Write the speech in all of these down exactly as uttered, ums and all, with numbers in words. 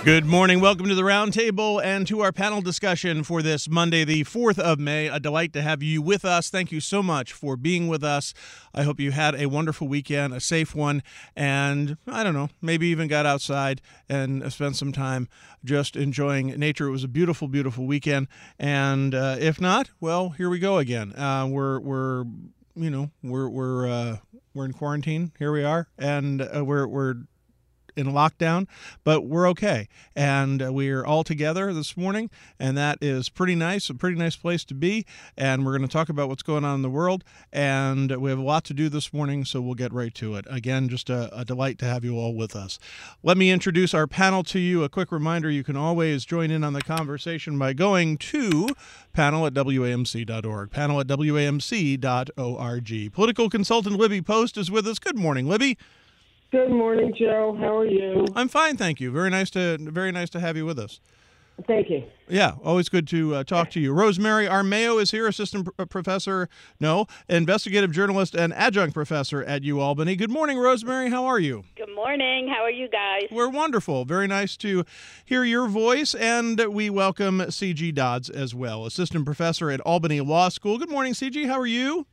Good morning. Welcome to the Roundtable and to our panel discussion for this Monday, the fourth of May. A delight to have you with us. Thank you so much for being with us. I hope you had a wonderful weekend, a safe one, and I don't know, maybe even got outside and spent some time just enjoying nature. It was a beautiful, beautiful weekend. And uh, if not, well, here we go again. Uh, we're we're you know we're we're uh, we're in quarantine. Here we are, and uh, we're we're. in lockdown, but we're okay. And uh, we're all together this morning, and that is pretty nice, a pretty nice place to be. And we're going to talk about what's going on in the world, and we have a lot to do this morning, so we'll get right to it. Again, just a, a delight to have you all with us. Let me introduce our panel to you. A quick reminder, you can always join in on the conversation by going to panel at W A M C dot org, panel at W A M C dot org. Political consultant Libby Post is with us. Good morning, Libby. Good morning, Joe. How are you? I'm fine, thank you. Very nice to very nice to have you with us. Thank you. Yeah, always good to uh, talk to you. Rosemary Armao is here, assistant pr- professor, no, investigative journalist and adjunct professor at UAlbany. Good morning, Rosemary. How are you? Good morning. How are you guys? We're wonderful. Very nice to hear your voice, and we welcome C G Dodds as well, assistant professor at Albany Law School. Good morning, C G. How are you?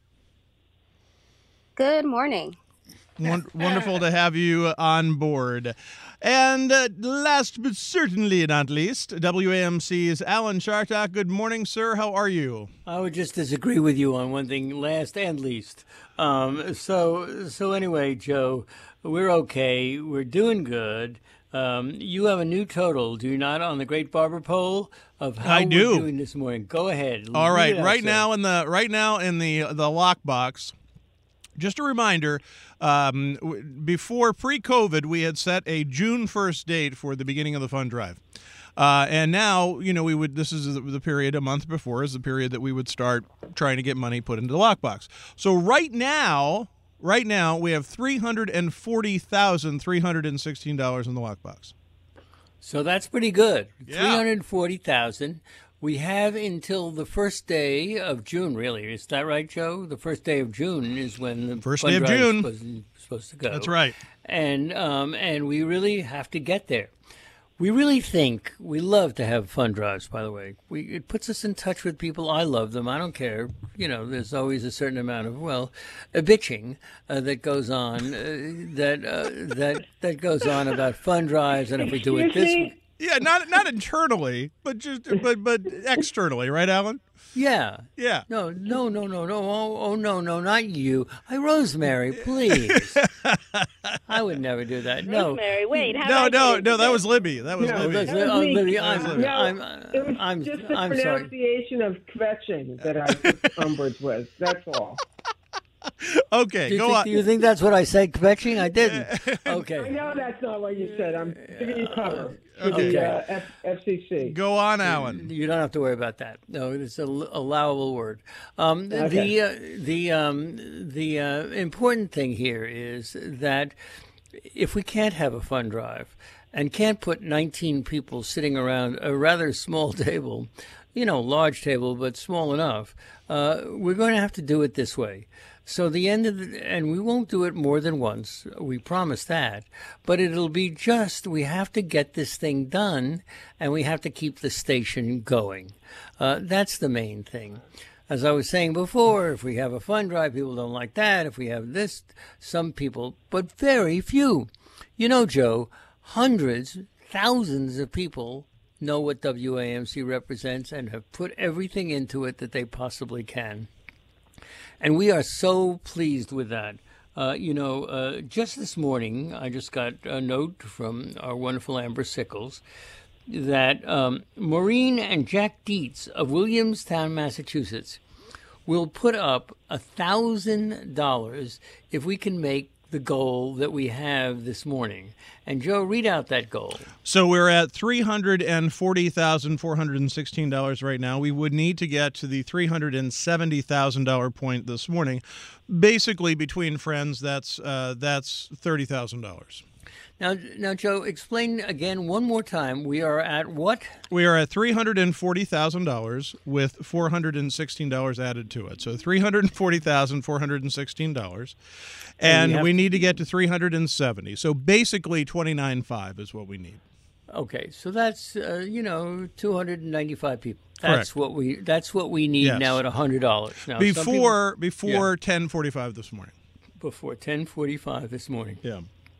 Good morning. Wonderful to have you on board. And uh, last but certainly not least, W A M C's Alan Chartock. Good morning, sir. How are you? I would just disagree with you on one thing, last and least. Um, so, so anyway, Joe, we're okay. We're doing good. Um, you have a new total, do you not, on the Great Barber Poll of how I do. we're doing this morning? Go ahead. All right, out, right sir. now in the right now in the the lockbox. Just a reminder, um, w- before pre-COVID, we had set a June first date for the beginning of the fund drive. Uh, and now, you know, we would. This is the, the period a month before is the period that we would start trying to get money put into the lockbox. So right now, right now, we have three hundred forty thousand three hundred sixteen dollars in the lockbox. So that's pretty good. Yeah. three hundred forty thousand. We have until the first day of June, really. Is that right, Joe? The first day of June is when the First fund day of drive June. is supposed, supposed to go. That's right. And um, and we really have to get there. We really think we love to have fund drives. By the way, we it puts us in touch with people. I love them. I don't care. You know, there's always a certain amount of well, a bitching uh, that goes on uh, that uh, that that goes on about fund drives, and if we do it this way. Yeah, not not internally, but just but but externally, right, Alan? Yeah. Yeah. No, no, no, no, no. Oh, oh, no, no, not you. Hi, Rosemary, please. I would never do that. No. Rosemary, wait. How No, did I no, get into no. That this? was Libby. That was No, Libby. That's- That was oh, me. Libby, I'm, Libby. No, I'm, it was I'm, just the I'm sorry. pronunciation of kvetching that I took umbrage with. That's all. Okay, Do you, go think, on. do you think that's what I said, kvetching? I didn't. I Okay. know that's not what you said. I'm giving you cover for Okay. the uh, F- FCC. Go on, Alan. You don't have to worry about that. No, it's an allowable word. Um, Okay. The uh, the um, the uh, important thing here is that if we can't have a fund drive and can't put nineteen people sitting around a rather small table, you know, large table but small enough, uh, we're going to have to do it this way. So the end of the, and we won't do it more than once. We promise that. But it'll be just, we have to get this thing done and we have to keep the station going. Uh, that's the main thing. As I was saying before, if we have a fund drive, people don't like that. If we have this, some people, but very few. You know, Joe, hundreds, thousands of people know what W A M C represents and have put everything into it that they possibly can. And we are so pleased with that. Uh, you know, uh, just this morning, I just got a note from our wonderful Amber Sickles that um, Maureen and Jack Dietz of Williamstown, Massachusetts, will put up one thousand dollars if we can make the goal that we have this morning. And Joe, read out that goal. So we're at three hundred forty thousand four hundred sixteen dollars right now. We would need to get to the three hundred seventy thousand dollars point this morning. Basically, between friends, that's uh, that's thirty thousand dollars. Now, now, Joe, explain again one more time. We are at what? We are at three hundred forty thousand dollars with four hundred sixteen dollars added to it. So three hundred forty thousand four hundred sixteen dollars. And, And we we, have- need to get to three hundred seventy. So basically twenty-nine thousand five hundred is what we need. Okay, so that's uh, you know two hundred ninety-five people. That's Correct. what we that's what we need Yes. now at one hundred dollars. Now some people- Before before ten forty-five this morning. before ten forty-five this morning. Yeah.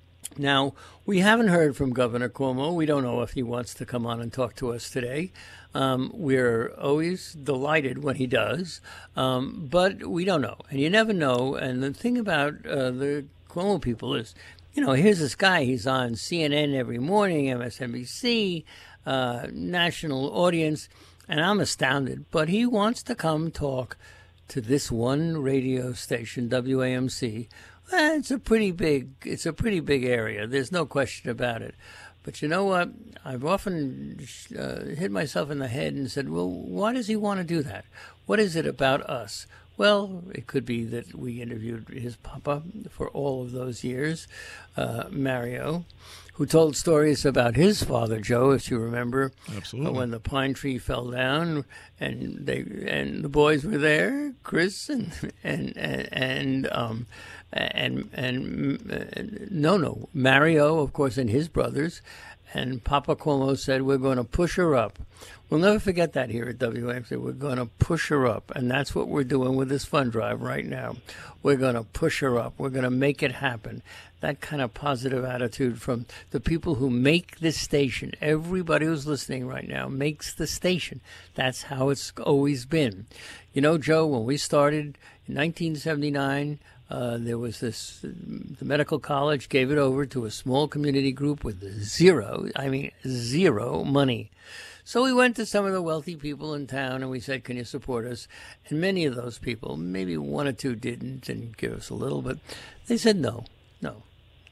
Now, we haven't heard from Governor Cuomo. We don't know if he wants to come on and talk to us today. Um, we're always delighted when he does, um, but we don't know. And you never know. And the thing about uh, the Cuomo people is, you know, here's this guy. He's on C N N every morning, M S N B C, uh, national audience, and I'm astounded. But he wants to come talk to this one radio station, W A M C. Well, it's a pretty big, it's a pretty big area. There's no question about it. But you know what? I've often uh, hit myself in the head and said, well, why does he want to do that? What is it about us? Well, it could be that we interviewed his papa for all of those years, uh, Mario, who told stories about his father, Joe, if you remember. Absolutely. Uh, when the pine tree fell down and they and the boys were there, Chris and and and, and um and and, and no no Mario, of course, and his brothers. And Papa Cuomo said, we're going to push her up. We'll never forget that here at W A M C. We're going to push her up. And that's what we're doing with this fund drive right now. We're going to push her up. We're going to make it happen. That kind of positive attitude from the people who make this station. Everybody who's listening right now makes the station. That's how it's always been. You know, Joe, when we started in nineteen seventy-nine, Uh, there was this, the medical college gave it over to a small community group with zero, I mean, zero money. So we went to some of the wealthy people in town and we said, can you support us? And many of those people, maybe one or two didn't and give us a little, but they said no, no.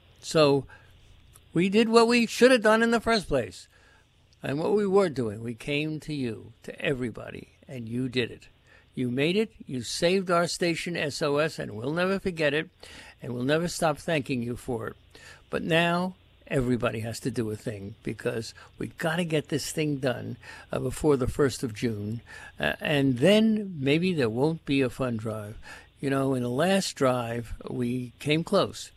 So we did what we should have done in the first place. And what we were doing, we came to you, to everybody, and you did it. You made it. You saved our station, S O S, and we'll never forget it, and we'll never stop thanking you for it. But now everybody has to do a thing because we got to get this thing done uh, before the first of June, uh, and then maybe there won't be a fund drive. You know, in the last drive, we came close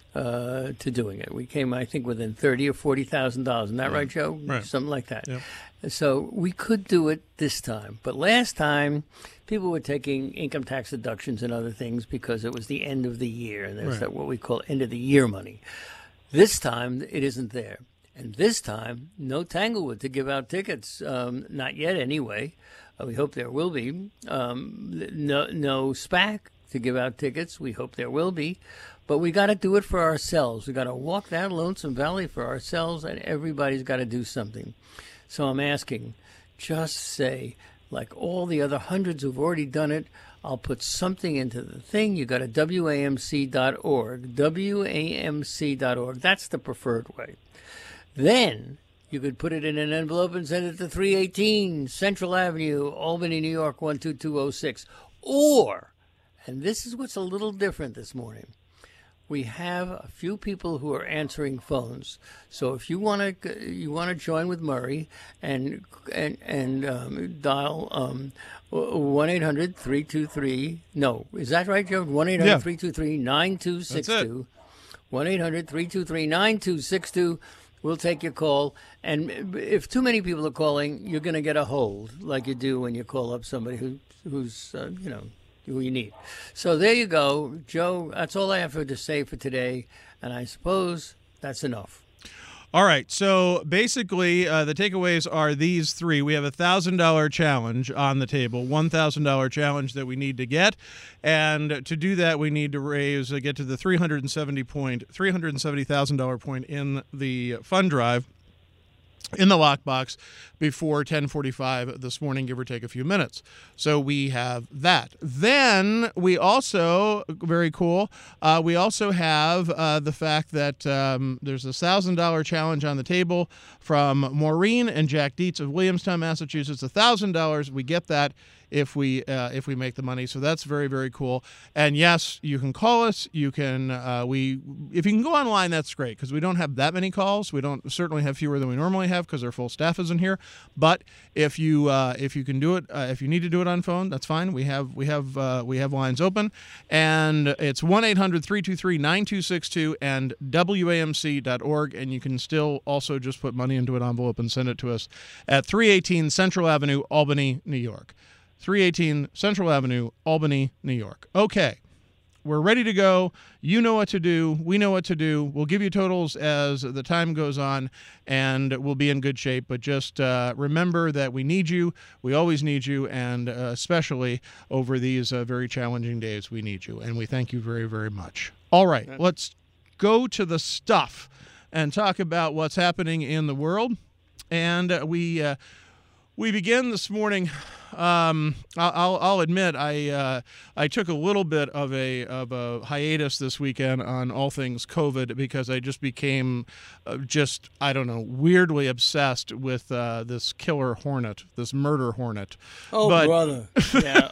uh, to doing it. We came, I think, within thirty or forty thousand dollars. Isn't that right, Joe? Right. Something like that. Yep. So we could do it this time. But last time, people were taking income tax deductions and other things because it was the end of the year. And there's Right. that what we call end of the year money. This time, it isn't there. And this time, no Tanglewood to give out tickets. Um, not yet, anyway. Uh, we hope there will be. Um, no, no SPAC to give out tickets. We hope there will be. But we got to do it for ourselves. We got to walk down Lonesome Valley for ourselves, and everybody's got to do something. So I'm asking, just say, like all the other hundreds who've already done it, I'll put something into the thing. You go to W A M C dot org, W A M C dot org. That's the preferred way. Then you could put it in an envelope and send it to three eighteen Central Avenue, Albany, New York, one two two oh six. Or, and this is what's a little different this morning, we have a few people who are answering phones. So if you want to, you want to join with Murray and and and um, dial um, one eight hundred three two three. No, is that right, Joe? One eight hundred three two three nine two six two. One eight hundred three two three nine two six two. We'll take your call. And if too many people are calling, you're going to get a hold, like you do when you call up somebody who who's uh, you know. who you need. So there you go, Joe. That's all I have to say for today, and I suppose that's enough. All right. So basically, uh, the takeaways are these three. We have a one thousand dollars challenge on the table, one thousand dollars challenge that we need to get. And to do that, we need to raise, uh, get to the three hundred seventy point, three hundred seventy thousand dollars point in the fund drive, in the lockbox, before ten forty-five this morning, give or take a few minutes. So we have that. Then we also, very cool, uh, we also have uh, the fact that um, there's a one thousand dollars challenge on the table from Maureen and Jack Dietz of Williamstown, Massachusetts. one thousand dollars, we get that if we uh, if we make the money. So that's very, very cool. And yes, you can call us. You can uh, we if you can go online, that's great, because we don't have that many calls. We don't certainly have fewer than we normally have because our full staff isn't here. But if you uh, if you can do it, uh, if you need to do it on phone, that's fine. We have we have uh, we have lines open, and it's one eight hundred three two three nine two six two and W A M C dot org, and you can still also just put money into an envelope and send it to us at three eighteen Central Avenue, Albany, New York. three eighteen Central Avenue, Albany, New York. Okay. We're ready to go. You know what to do. We know what to do. We'll give you totals as the time goes on, and we'll be in good shape. But just uh, remember that we need you. We always need you, and uh, especially over these uh, very challenging days, we need you. And we thank you very, very much. All right, let's go to the stuff and talk about what's happening in the world. And uh, we uh, we begin this morning. Um, I'll, I'll admit I uh, I took a little bit of a of a hiatus this weekend on all things COVID because I just became uh, just I don't know weirdly obsessed with uh, this killer hornet, this murder hornet. Oh, but, brother! Yeah.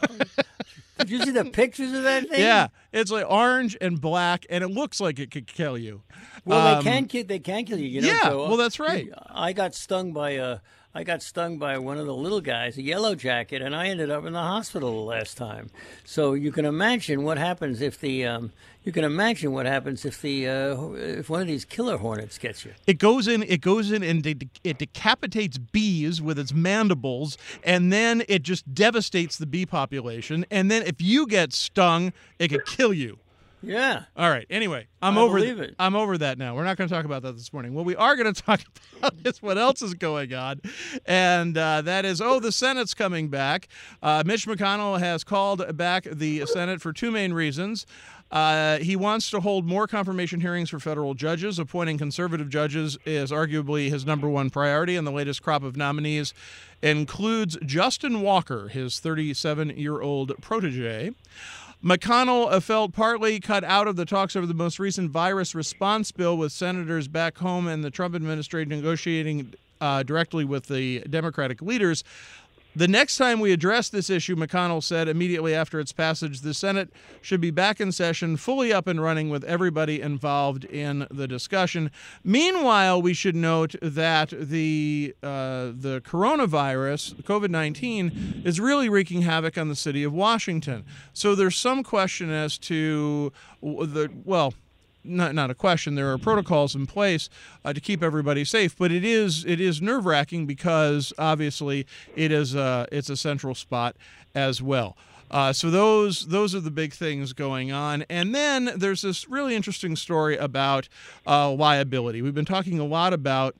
Did you see the pictures of that thing? Yeah, it's like orange and black, and it looks like it could kill you. Well, um, they can kill. They can kill you. You know. Yeah. So, uh, well, that's right. I got stung by a. I got stung by one of the little guys, a yellow jacket, and I ended up in the hospital the last time. So you can imagine what happens if the um, you can imagine what happens if the uh, if one of these killer hornets gets you. It goes in. It goes in and de- it decapitates bees with its mandibles, and then it just devastates the bee population. And then if you get stung, it could kill you. Yeah. All right. Anyway, I'm I over. believe th- it. I'm over that now. We're not going to talk about that this morning. What we are going to talk about is what else is going on, and uh, that is oh, the Senate's coming back. Uh, Mitch McConnell has called back the Senate for two main reasons. Uh, he wants to hold more confirmation hearings for federal judges. Appointing conservative judges is arguably his number one priority, and the latest crop of nominees includes Justin Walker, his thirty-seven-year-old protege. McConnell felt partly cut out of the talks over the most recent virus response bill, with senators back home and the Trump administration negotiating uh, directly with the Democratic leaders. The next time we address this issue, McConnell said immediately after its passage, the Senate should be back in session, fully up and running with everybody involved in the discussion. Meanwhile, we should note that the uh, the coronavirus, COVID nineteen, is really wreaking havoc on the city of Washington. So there's some question as to the, well, Not, not a question. There are protocols in place uh, to keep everybody safe, but it is it is nerve-wracking because obviously it is uh, it's a central spot as well. Uh, so those those are the big things going on, and then there's this really interesting story about uh, liability. We've been talking a lot about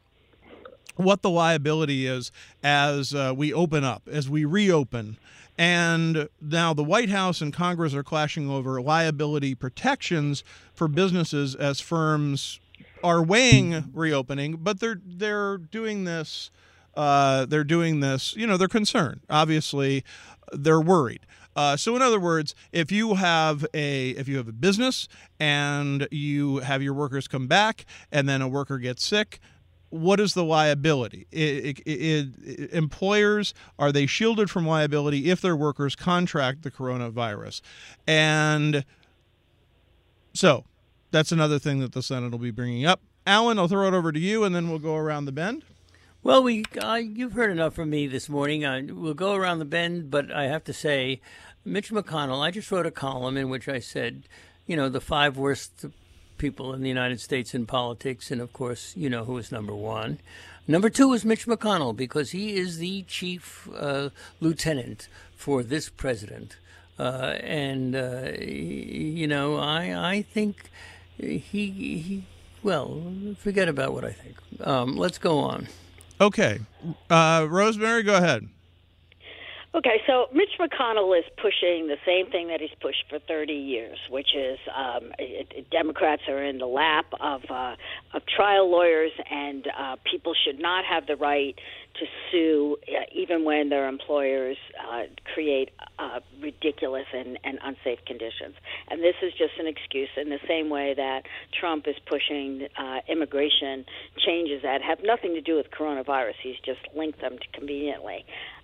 what the liability is as uh, we open up, as we reopen. And now the White House and Congress are clashing over liability protections for businesses as firms are weighing reopening, but they're they're doing this. Uh, they're doing this. You know, they're concerned. Obviously, they're worried. Uh, so, in other words, if you have a if you have a business and you have your workers come back, and then a worker gets sick, what is the liability? It, it, it, it, employers, are they shielded from liability if their workers contract the coronavirus? And so that's another thing that the Senate will be bringing up. Alan, I'll throw it over to you, and then we'll go around the bend. Well, we uh, you've heard enough from me this morning. Uh, we'll go around the bend, but I have to say, Mitch McConnell, I just wrote a column in which I said, you know, the five worst people in the United States in politics, and of course, you know who is number one. Number two is Mitch McConnell, because he is the chief uh, lieutenant for this president. Uh, and, uh, you know, I I think he, he, well, forget about what I think. Um, let's go on. Okay. Uh, Rosemary, go ahead. Okay, so Mitch McConnell is pushing the same thing that he's pushed for thirty years, which is um, it, it, Democrats are in the lap of uh, of trial lawyers, and uh, people should not have the right to sue, uh, even when their employers uh, create uh, ridiculous and, and unsafe conditions. And this is just an excuse, in the same way that Trump is pushing uh, immigration changes that have nothing to do with coronavirus. He's just linked them to conveniently.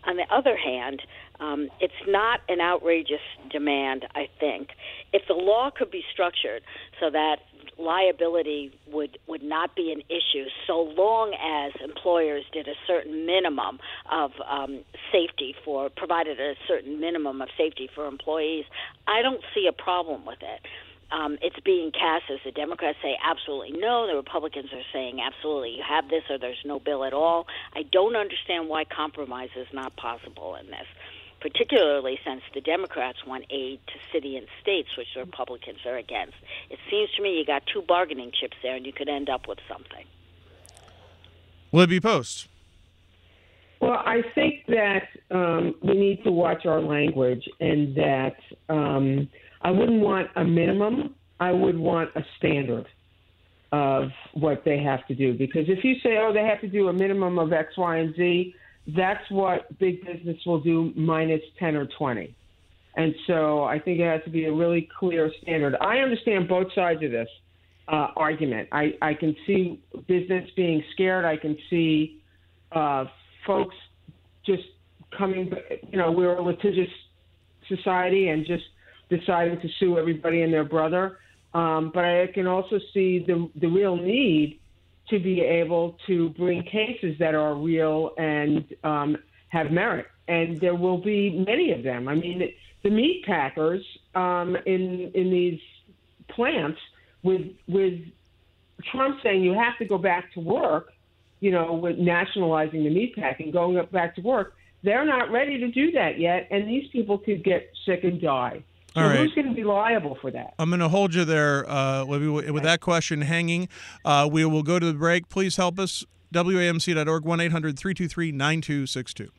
On the other hand, um, it's not an outrageous demand, I think. If the law could be structured so that liability would, would not be an issue so long as employers did a certain minimum of um, safety for, provided a certain minimum of safety for employees, I don't see a problem with it. Um, it's being cast as the Democrats say absolutely no. The Republicans are saying absolutely you have this or there's no bill at all. I don't understand why compromise is not possible in this, particularly since the Democrats want aid to city and states, which the Republicans are against. It seems to me you got two bargaining chips there, and you could end up with something. Libby Post. Well, I think that um, we need to watch our language, and that um, I wouldn't want a minimum. I would want a standard of what they have to do. Because if you say, oh, they have to do a minimum of X, Y, and Z, that's what big business will do minus ten or twenty. And so I think it has to be a really clear standard. I understand both sides of this uh, argument. I, I can see business being scared. I can see uh, folks just coming, you know, we're a litigious society and just deciding to sue everybody and their brother. Um, but I can also see the the real need to be able to bring cases that are real and um, have merit. And there will be many of them. I mean, the meat packers um, in in these plants, with with Trump saying you have to go back to work, you know, with nationalizing the meat packing, going up back to work, they're not ready to do that yet. And these people could get sick and die. So All right. Who's going to be liable for that? I'm going to hold you there, uh, Libby, with that question hanging. Uh, we will go to the break. Please help us. W A M C dot org, one eight hundred three two three nine two six two.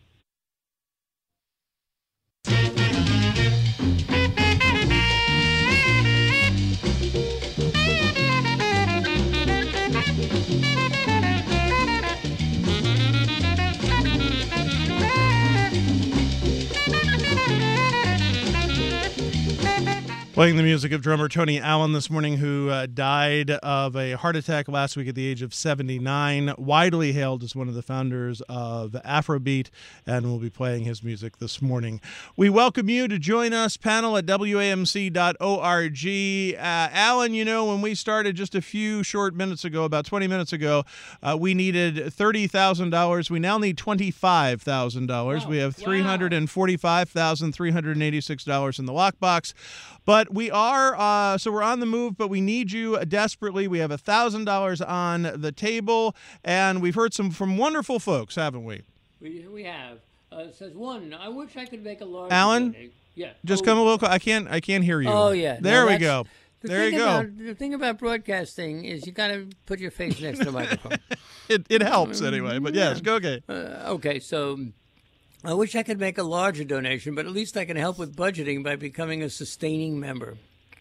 Playing the music of drummer Tony Allen this morning, who uh, died of a heart attack last week at the age of seventy-nine, widely hailed as one of the founders of Afrobeat, and we'll be playing his music this morning. We welcome you to join us, panel at W A M C dot org. Uh, Alan, you know, when we started just a few short minutes ago, about twenty minutes ago, uh, we needed thirty thousand dollars. We now need twenty-five thousand dollars. Wow. We have three hundred forty-five thousand three hundred eighty-six dollars in the lockbox. But we are, uh, so we're on the move, but we need you desperately. We have one thousand dollars on the table, and we've heard some from wonderful folks, haven't we? We, we have. Uh, it says, one, I wish I could make a large Alan? donation. Yeah. Just oh, come a little, I can't, I can't hear you. Oh, yeah. There No, we that's- go. The There thing you go. About, the thing about broadcasting is you got to put your face next to the microphone. It, it helps anyway, but yes, go okay. Uh, okay, so I wish I could make a larger donation, but at least I can help with budgeting by becoming a sustaining member.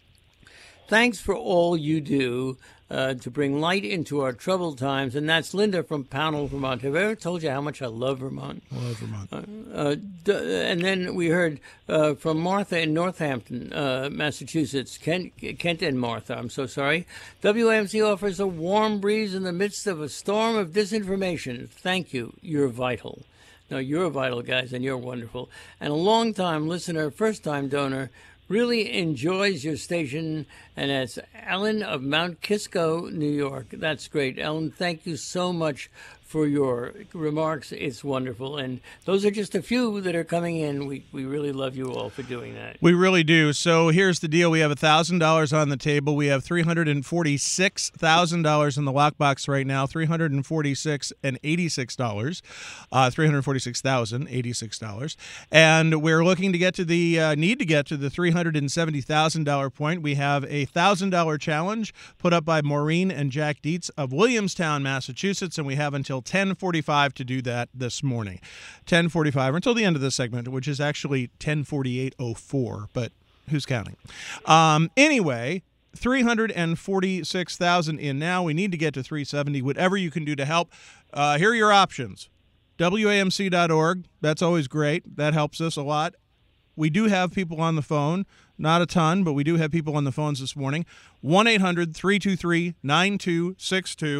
Thanks for all you do uh, to bring light into our troubled times. And that's Linda from Pownell, Vermont. Have I ever told you how much I love Vermont? I love Vermont. Uh, uh, d- and then we heard uh, from Martha in Northampton, uh, Massachusetts. Kent, Kent and Martha, I'm so sorry. W A M C offers a warm breeze in the midst of a storm of disinformation. Thank you. You're vital. No, you're vital, guys, and you're wonderful. And a long-time listener, first-time donor, really enjoys your station, and that's Ellen of Mount Kisco, New York. That's great. Ellen, thank you so much for your remarks. It's wonderful. And those are just a few that are coming in. We we really love you all for doing that. We really do. So here's the deal. We have one thousand dollars on the table. We have three hundred forty-six thousand dollars in the lockbox right now, three hundred forty-six thousand eighty-six dollars, uh, three hundred forty-six thousand eighty-six dollars. And we're looking to get to the, uh, need to get to the three hundred seventy thousand dollars point. We have a one thousand dollars challenge put up by Maureen and Jack Dietz of Williamstown, Massachusetts, and we have until ten forty-five to do that this morning. ten forty-five, or until the end of this segment, which is actually ten forty-eight oh four, but who's counting? Um, anyway, three hundred forty-six thousand in now. We need to get to three seventy. Whatever you can do to help. Uh, here are your options. W A M C dot org. That's always great. That helps us a lot. We do have people on the phone. Not a ton, but we do have people on the phones this morning. one eight hundred three two three nine two six two.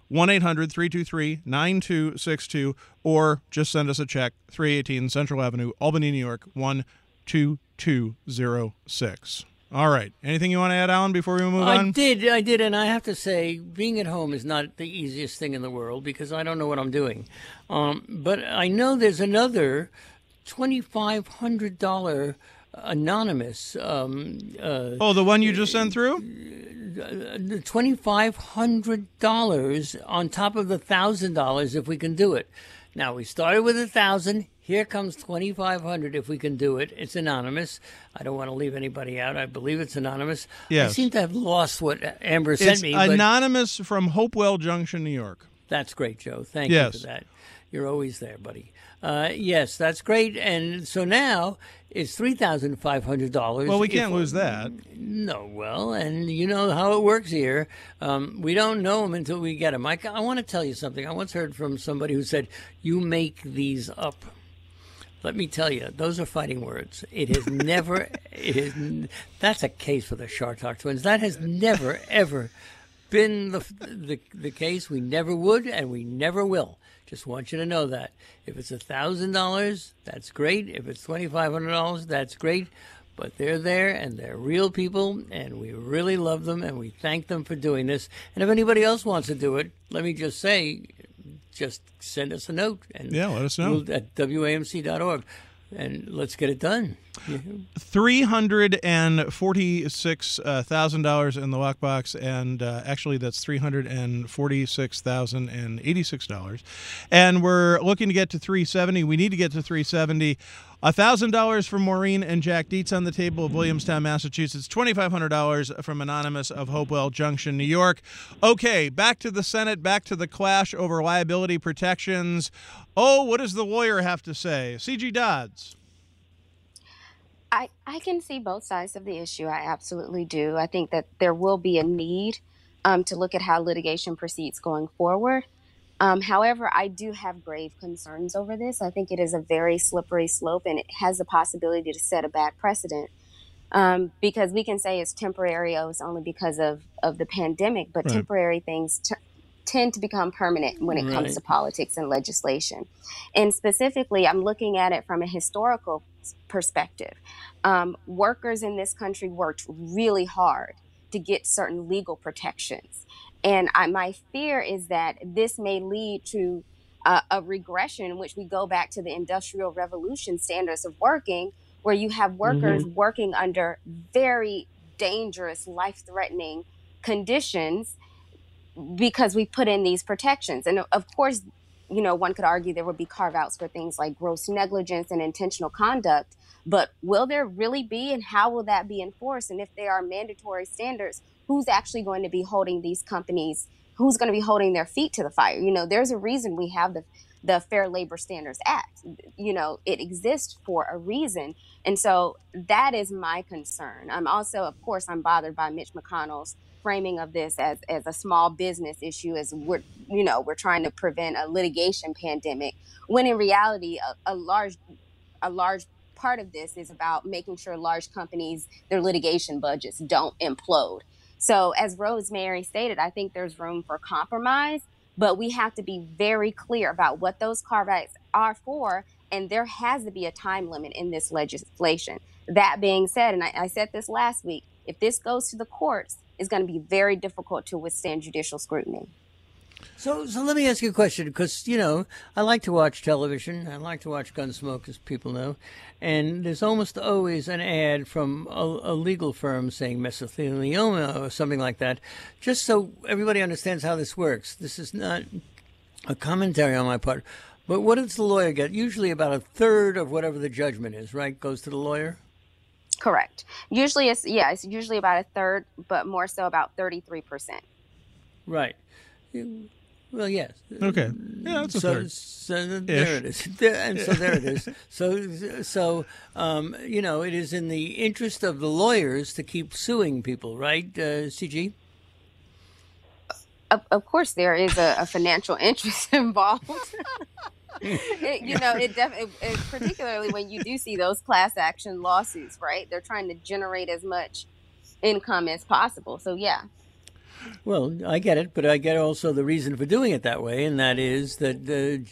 one eight hundred three two three nine two six two, or just send us a check, three eighteen Central Avenue, Albany, New York, one two two zero six. All right. Anything you want to add, Alan, before we move I on? I did, I did, and I have to say, being at home is not the easiest thing in the world because I don't know what I'm doing. Um, but I know there's another twenty-five hundred dollars anonymous. Um, uh, oh, the one you just sent through? twenty-five hundred dollars on top of the one thousand dollars if we can do it. Now, we started with one thousand dollars. Here comes twenty-five hundred dollars if we can do it. It's anonymous. I don't want to leave anybody out. I believe it's anonymous. Yes. I seem to have lost what Amber sent it's me. It's anonymous from Hopewell Junction, New York. That's great, Joe. Thank yes. you for that. You're always there, buddy. Uh, yes, that's great. And so now it's three thousand five hundred dollars. Well, we can't if, lose that. No, well, and you know how it works here. Um, we don't know them until we get them. I, I want to tell you something. I once heard from somebody who said, you make these up. Let me tell you, those are fighting words. It has never, it is, that's a case for the Chartock twins. That has never, ever been the, the, the case. We never would, and we never will. Just want you to know that. If it's one thousand dollars, that's great. If it's twenty-five hundred dollars, that's great. But they're there, and they're real people, and we really love them, and we thank them for doing this. And if anybody else wants to do it, let me just say, just send us a note. And yeah, let us know. We'll, at W A M C dot org. And let's get it done. three hundred forty-six thousand dollars in the lockbox, and uh, actually that's three hundred forty-six thousand eighty-six dollars. And we're looking to get to three hundred seventy dollars. We need to get to three hundred seventy dollars. one thousand dollars from Maureen and Jack Dietz on the table of Williamstown, Massachusetts. twenty-five hundred dollars from Anonymous of Hopewell Junction, New York. Okay, back to the Senate, back to the clash over liability protections. Oh, what does the lawyer have to say? C G Dodds. I, I can see both sides of the issue. I absolutely do. I think that there will be a need um, to look at how litigation proceeds going forward. Um, however, I do have grave concerns over this. I think it is a very slippery slope, and it has the possibility to set a bad precedent. Um, because we can say it's temporary, oh, it's only because of, of the pandemic, but right. temporary things t- tend to become permanent when it right. comes to politics and legislation. And specifically, I'm looking at it from a historical perspective. Um, workers in this country worked really hard to get certain legal protections. And I, my fear is that this may lead to uh, a regression in which we go back to the Industrial Revolution standards of working, where you have workers mm-hmm. working under very dangerous, life-threatening conditions because we put in these protections. And of course, you know, one could argue there would be carve-outs for things like gross negligence and intentional conduct, but will there really be, and how will that be enforced? And if there are mandatory standards, who's actually going to be holding these companies, who's going to be holding their feet to the fire? You know, there's a reason we have the, the Fair Labor Standards Act. You know, it exists for a reason. And so that is my concern. I'm also, of course, I'm bothered by Mitch McConnell's framing of this as, as a small business issue, as we're, you know, we're trying to prevent a litigation pandemic, when in reality, a, a large, a large part of this is about making sure large companies, their litigation budgets don't implode. So as Rosemary stated, I think there's room for compromise, but we have to be very clear about what those carve-outs are for, and there has to be a time limit in this legislation. That being said, and I, I said this last week, if this goes to the courts, it's going to be very difficult to withstand judicial scrutiny. So, so let me ask you a question, because, you know, I like to watch television. I like to watch Gunsmoke, as people know. And there's almost always an ad from a, a legal firm saying mesothelioma or something like that, just so everybody understands how this works. This is not a commentary on my part. But what does the lawyer get? Usually about a third of whatever the judgment is, right, goes to the lawyer? Correct. Usually it's, yeah, it's usually about a third, but more so about thirty-three percent. Right. Well, yes. Okay. Yeah, that's a so, third. So there it is. There, and so there it is. So, so um, you know, it is in the interest of the lawyers to keep suing people, right, uh, C G? Of, of course, there is a, a financial interest involved. it, you know, it definitely, particularly when you do see those class action lawsuits, right? They're trying to generate as much income as possible. So, yeah. Well, I get it, but I get also the reason for doing it that way, and that is that uh,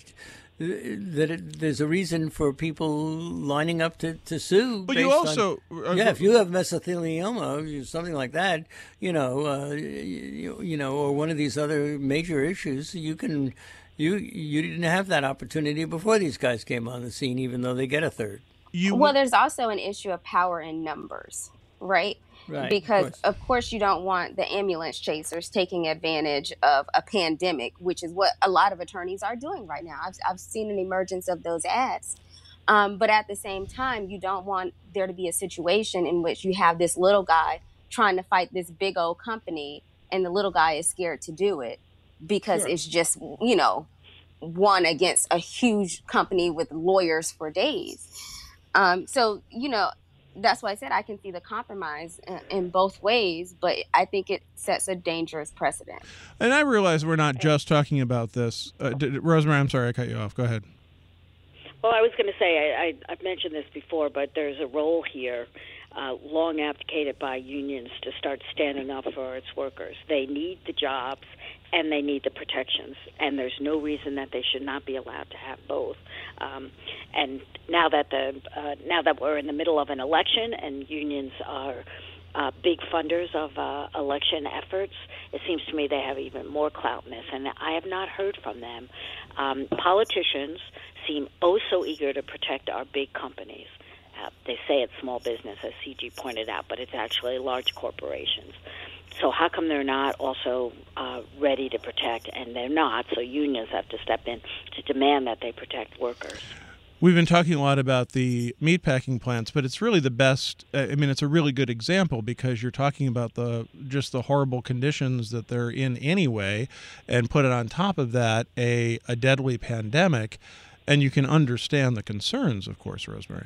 that it, there's a reason for people lining up to, to sue. But you also, on, yeah, if you have mesothelioma, something like that, you know, uh, you, you know, or one of these other major issues, you can, you you didn't have that opportunity before these guys came on the scene, even though they get a third. You, well, there's also an issue of power in numbers, right? Right, because, of course. of course, you don't want the ambulance chasers taking advantage of a pandemic, which is what a lot of attorneys are doing right now. I've, I've seen an emergence of those ads. Um, but at the same time, you don't want there to be a situation in which you have this little guy trying to fight this big old company, and the little guy is scared to do it because Sure. it's just, you know, one against a huge company with lawyers for days. Um, so, you know, that's why I said I can see the compromise in, in both ways, but I think it sets a dangerous precedent. And I realize we're not just talking about this. Uh, d- Rosemary, I'm sorry I cut you off. Go ahead. Well, I was going to say, I, I, I've mentioned this before, but there's a role here uh, long advocated by unions to start standing up for its workers. They need the jobs and they need the protections, and there's no reason that they should not be allowed to have both. Um, and now that the uh, now that we're in the middle of an election and unions are uh, big funders of uh, election efforts, it seems to me they have even more clout in this, and I have not heard from them. Um, politicians seem oh so eager to protect our big companies. Uh, they say it's small business, as C G pointed out, but it's actually large corporations. So how come they're not also uh, ready to protect? And they're not, so unions have to step in to demand that they protect workers. We've been talking a lot about the meatpacking plants, but it's really the best. I mean, it's a really good example because you're talking about the just the horrible conditions that they're in anyway, and put it on top of that a, a deadly pandemic, and you can understand the concerns, of course, Rosemary.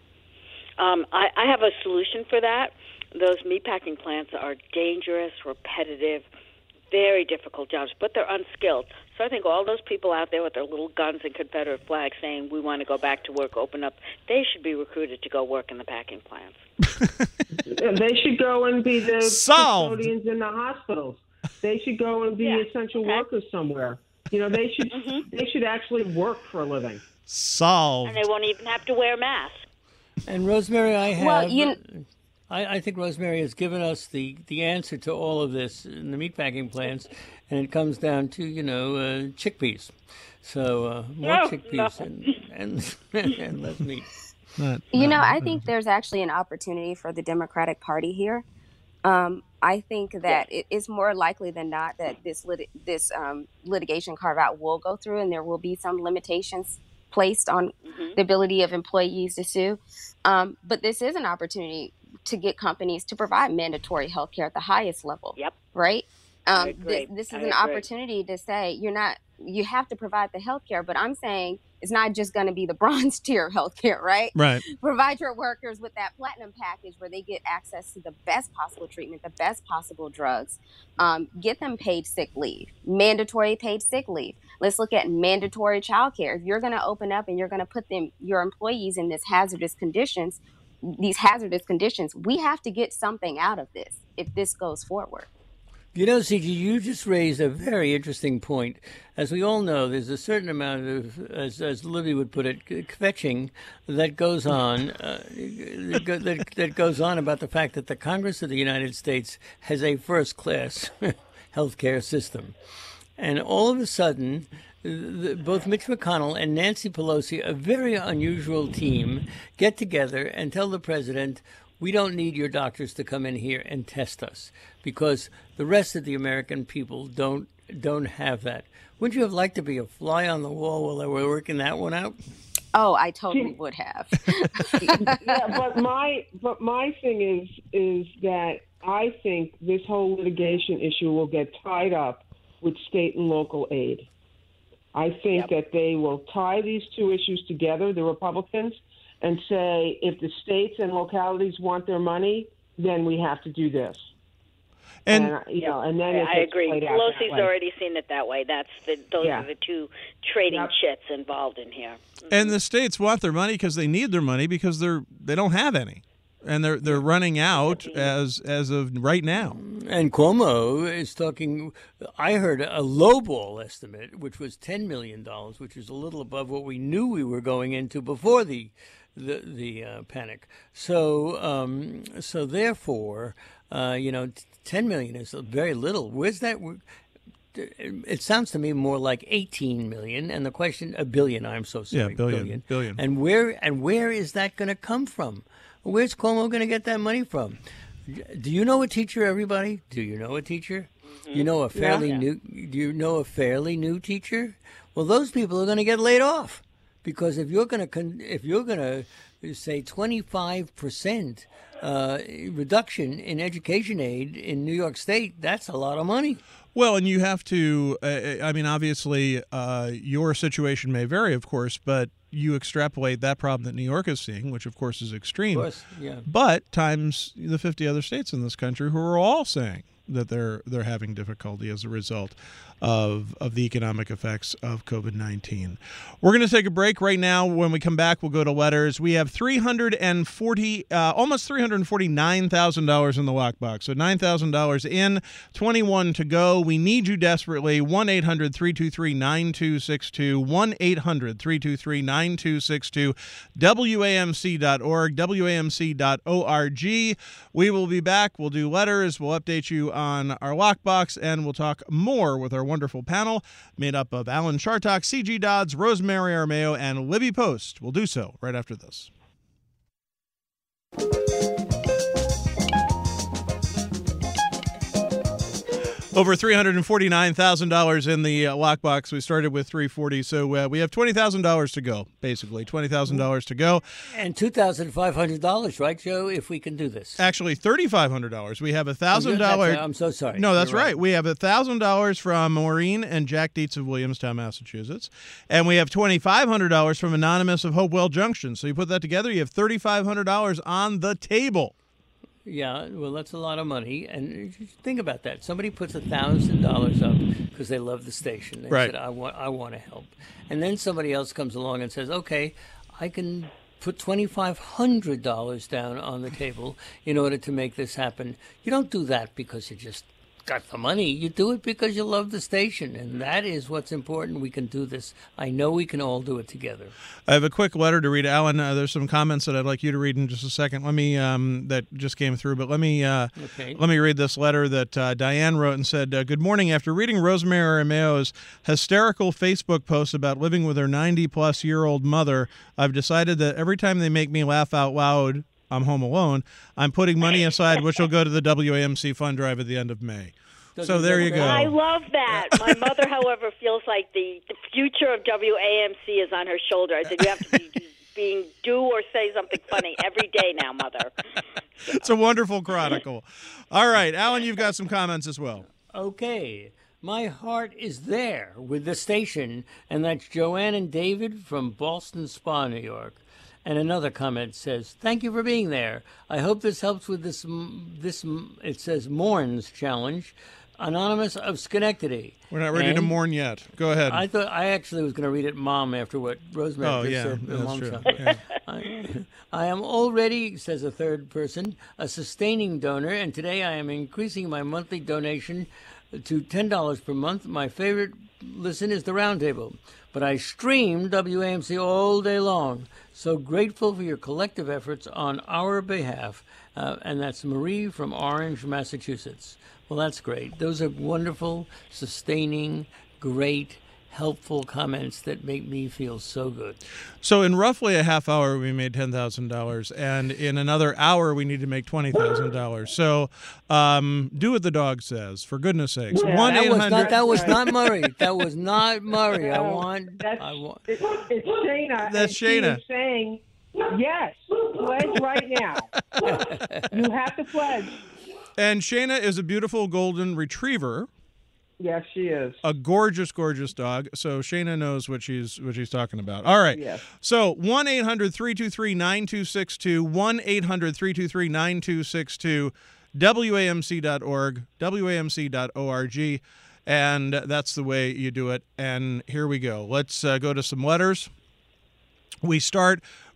Um, I, I have a solution for that. Those meatpacking plants are dangerous, repetitive, very difficult jobs, but they're unskilled. So I think all those people out there with their little guns and Confederate flags saying, we want to go back to work, open up, they should be recruited to go work in the packing plants. They should go and be the Solved. custodians in the hospitals. They should go and be Yeah, essential okay. workers somewhere. You know, they should Mm-hmm. they should actually work for a living. Solved. And they won't even have to wear masks. And Rosemary, I have. Well, you- I, I think Rosemary has given us the, the answer to all of this in the meatpacking plants, and it comes down to, you know, uh, chickpeas. So uh, more No, chickpeas no. and, and and less meat. Not- You not- know, I think there's actually an opportunity for the Democratic Party here. Um, I think that it is more likely than not that this lit- this um, litigation carve-out will go through, and there will be some limitations placed on Mm-hmm. the ability of employees to sue. Um, but this is an opportunity to get companies to provide mandatory health care at the highest level. Yep. Right? I Um, agree. this, this is I an agree. opportunity to say you're not, you have to provide the health care, but I'm saying it's not just going to be the bronze tier health care, right? Right. Provide your workers with that platinum package where they get access to the best possible treatment, the best possible drugs. Um, get them paid sick leave, mandatory paid sick leave. Let's look at mandatory childcare. If you're going to open up and you're going to put them, your employees in this hazardous conditions, these hazardous conditions, we have to get something out of this if this goes forward. You know, C G, you just raised a very interesting point. As we all know, there's a certain amount of, as, as Libby would put it, kvetching that goes on, uh, that, that goes on about the fact that the Congress of the United States has a first-class healthcare system. And all of a sudden, the, both Mitch McConnell and Nancy Pelosi, a very unusual team, get together and tell the president, we don't need your doctors to come in here and test us because the rest of the American people don't don't have that. Wouldn't you have liked to be a fly on the wall while they were working that one out? Oh, I totally would have. Yeah, but my but my thing is is that I think this whole litigation issue will get tied up with state and local aid. I think that they will tie these two issues together, the Republicans, and say if the states and localities want their money, then we have to do this. And, And, you know, and then I, it I gets agree. played out that Pelosi's way. already seen it that way. That's the those Yeah. are the two trading Yep. chits involved in here. and the states want their money because they need their money because they're they don't have any, and they're they're running out as as of right now. And Cuomo is talking, I heard a lowball estimate, which was ten million dollars, which is a little above what we knew we were going into before the the, the uh, panic. So, um, so therefore, uh, you know, ten million dollars is very little. Where's that? It sounds to me more like eighteen million, and the question, a billion. I'm so sorry, yeah, billion, billion, billion. And where and where is that going to come from? Where's Cuomo going to get that money from? Do you know a teacher, everybody? Do you know a teacher? Mm-hmm. You know a fairly yeah. new. Do you know a fairly new teacher? Well, those people are going to get laid off, because if you're going to if you're going to say twenty-five percent uh, reduction in education aid in New York State, that's a lot of money. Well, and you have to, uh, I mean, obviously, uh, your situation may vary, of course, but you extrapolate that problem that New York is seeing, which, of course, is extreme. Of course, yeah. But times the fifty other states in this country who are all saying that they're they're having difficulty as a result of of the economic effects of COVID nineteen. We're going to take a break right now. When we come back, we'll go to letters. We have three hundred forty, uh, almost three hundred forty-nine thousand dollars in the lockbox. So nine thousand dollars in, twenty-one to go. We need you desperately. one eight hundred three two three nine two six two, one eight hundred three two three nine two six two, W A M C dot org, W A M C dot org. We will be back. We'll do letters. We'll update you on our lockbox, and we'll talk more with our wonderful panel made up of Alan Chartock, C G Dodds, Rosemary Armao, and Libby Post. We'll do so right after this. Over three hundred forty-nine thousand dollars in the uh, lockbox. We started with three hundred forty dollars, so uh, we have twenty thousand dollars to go, basically. twenty thousand dollars to go. And two thousand five hundred dollars, right, Joe, if we can do this? Actually, three thousand five hundred dollars. We have one thousand dollars. I'm so sorry. No, that's You're right. right. We have one thousand dollars from Maureen and Jack Dietz of Williamstown, Massachusetts. And we have two thousand five hundred dollars from Anonymous of Hopewell Junction. So you put that together, you have three thousand five hundred dollars on the table. Yeah, well, that's a lot of money. And think about that. Somebody puts one thousand dollars up because they love the station. They right. said, I want, I want to help. And then somebody else comes along and says, okay, I can put two thousand five hundred dollars down on the table in order to make this happen. You don't do that because you just got the money. You do it because you love the station, and that is what's important. We can do this. I know we can all do it together. I have a quick letter to read, Alan. Uh, there's some comments that I'd like you to read in just a second. Let me um, that just came through, but let me uh, okay. let me read this letter that uh, Diane wrote and said, uh, "Good morning. After reading Rosemary Armao's hysterical Facebook post about living with her ninety-plus year old mother, I've decided that every time they make me laugh out loud, I'm home alone, I'm putting money aside, which will go to the W A M C fund drive at the end of May." So there you go. I love that. My mother, however, feels like the, the future of W A M C is on her shoulder. I said, you have to be being do or say something funny every day now, Mother. So. It's a wonderful chronicle. All right, Alan, you've got some comments as well. Okay. My heart is there with the station, and that's Joanne and David from Ballston Spa, New York. And another comment says, thank you for being there. I hope this helps with this, this it says, Mourns challenge. Anonymous of Schenectady. We're not ready and to mourn yet. Go ahead. I thought I actually was going to read it, Mom, after what Rosemary oh, just yeah, said. that's Mom true. Yeah. I, I am already, says a third person, a sustaining donor, and today I am increasing my monthly donation to ten dollars per month. My favorite listen is the Roundtable, but I stream W A M C all day long. So grateful for your collective efforts on our behalf. Uh, and that's Marie from Orange, Massachusetts. Well, that's great. Those are wonderful, sustaining, great, helpful comments that make me feel so good. So in roughly a half hour, we made ten thousand dollars, and in another hour, we need to make twenty thousand dollars. So um, do what the dog says, for goodness sakes. Yeah, one That was eight not, hundred that was not Murray. That was not Murray. I want... That's, I want it, it's Shayna. That's and she Shayna. is saying, yes, pledge right now. You have to pledge. And Shayna is a beautiful golden retriever. Yes, she is. A gorgeous, gorgeous dog. So Shayna knows what she's what she's talking about. All right. Yes. So one eight hundred three two three nine two six two, one eight hundred three two three nine two six two, W A M C dot org, W A M C dot org, and that's the way you do it. And here we go. Let's uh, go to some letters. We start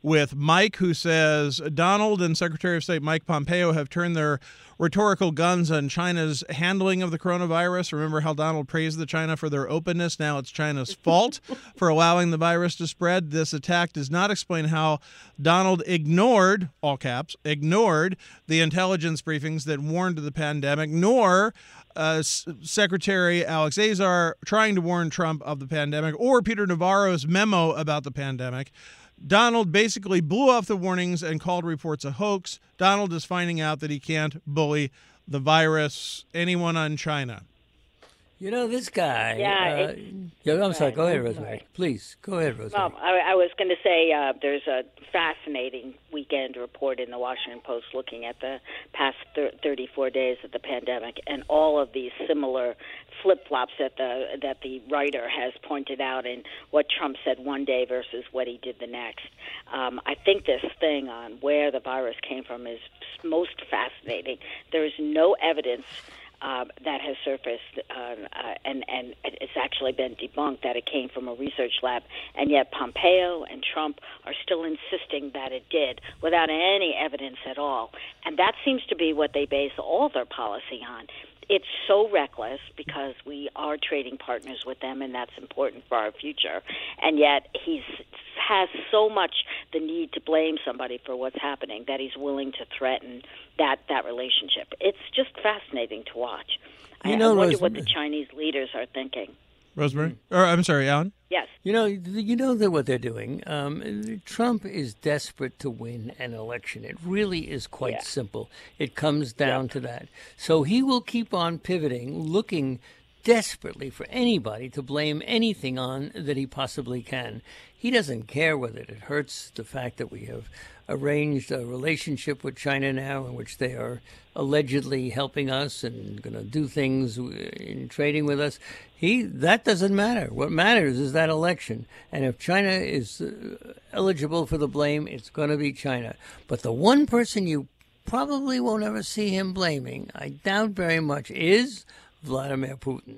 with Mike, who says Donald and Secretary of State Mike Pompeo have turned their rhetorical guns on China's handling of the coronavirus. Remember how Donald praised the China for their openness? Now it's China's fault for allowing the virus to spread. This attack does not explain how Donald ignored, all caps, ignored the intelligence briefings that warned of the pandemic, nor uh, S- Secretary Alex Azar trying to warn Trump of the pandemic, or Peter Navarro's memo about the pandemic. Donald basically blew off the warnings and called reports a hoax. Donald is finding out that he can't bully the virus, anyone on China. You know, this guy. Yeah, Uh, yeah I'm sorry. Go ahead, Rosemary. Please, go ahead, Rosemary. Well, I, I was going to say uh, there's a fascinating weekend report in the Washington Post looking at the past thir- thirty-four days of the pandemic and all of these similar flip-flops that the that the writer has pointed out in what Trump said one day versus what he did the next. Um, I think this thing on where the virus came from is most fascinating. There is no evidence Uh, that has surfaced, uh, uh, and, and it's actually been debunked that it came from a research lab, and yet Pompeo and Trump are still insisting that it did without any evidence at all. And that seems to be what they base all their policy on. It's so reckless because we are trading partners with them, and that's important for our future. And yet he has so much the need to blame somebody for what's happening that he's willing to threaten that, that relationship. It's just fascinating to watch. You I, know, I wonder Rose- what the Chinese leaders are thinking. Rosemary? Mm. Or I'm sorry, Alan? Yes. You know, you know that what they're doing. Um, Trump is desperate to win an election. It really is quite Yeah. simple. It comes down to that. So he will keep on pivoting, looking desperately for anybody to blame anything on that he possibly can. He doesn't care whether it hurts the fact that we have arranged a relationship with China now in which they are allegedly helping us and going to do things in trading with us. He that doesn't matter. What matters is that election. And if China is uh, eligible for the blame, it's going to be China. But the one person you probably won't ever see him blaming, I doubt very much, is Vladimir Putin.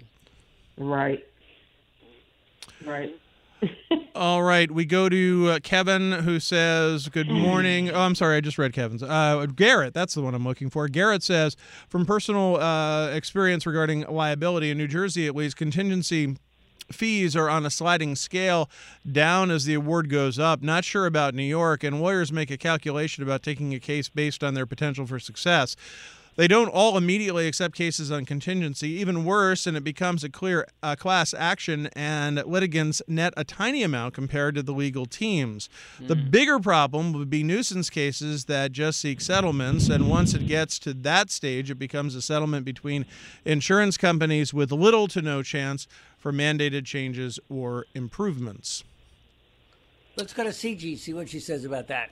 Right. Right. All right, we go to uh, Kevin, who says, good morning. Oh, I'm sorry, I just read Kevin's. Uh, Garrett, that's the one I'm looking for. Garrett says, from personal uh, experience regarding liability in New Jersey, at least, contingency fees are on a sliding scale down as the award goes up. Not sure about New York, and lawyers make a calculation about taking a case based on their potential for success. They don't all immediately accept cases on contingency. Even worse, and it becomes a clear uh, class action, and litigants net a tiny amount compared to the legal teams. Mm. The bigger problem would be nuisance cases that just seek settlements, and once it gets to that stage, it becomes a settlement between insurance companies with little to no chance for mandated changes or improvements. Let's go to C G, see what she says about that.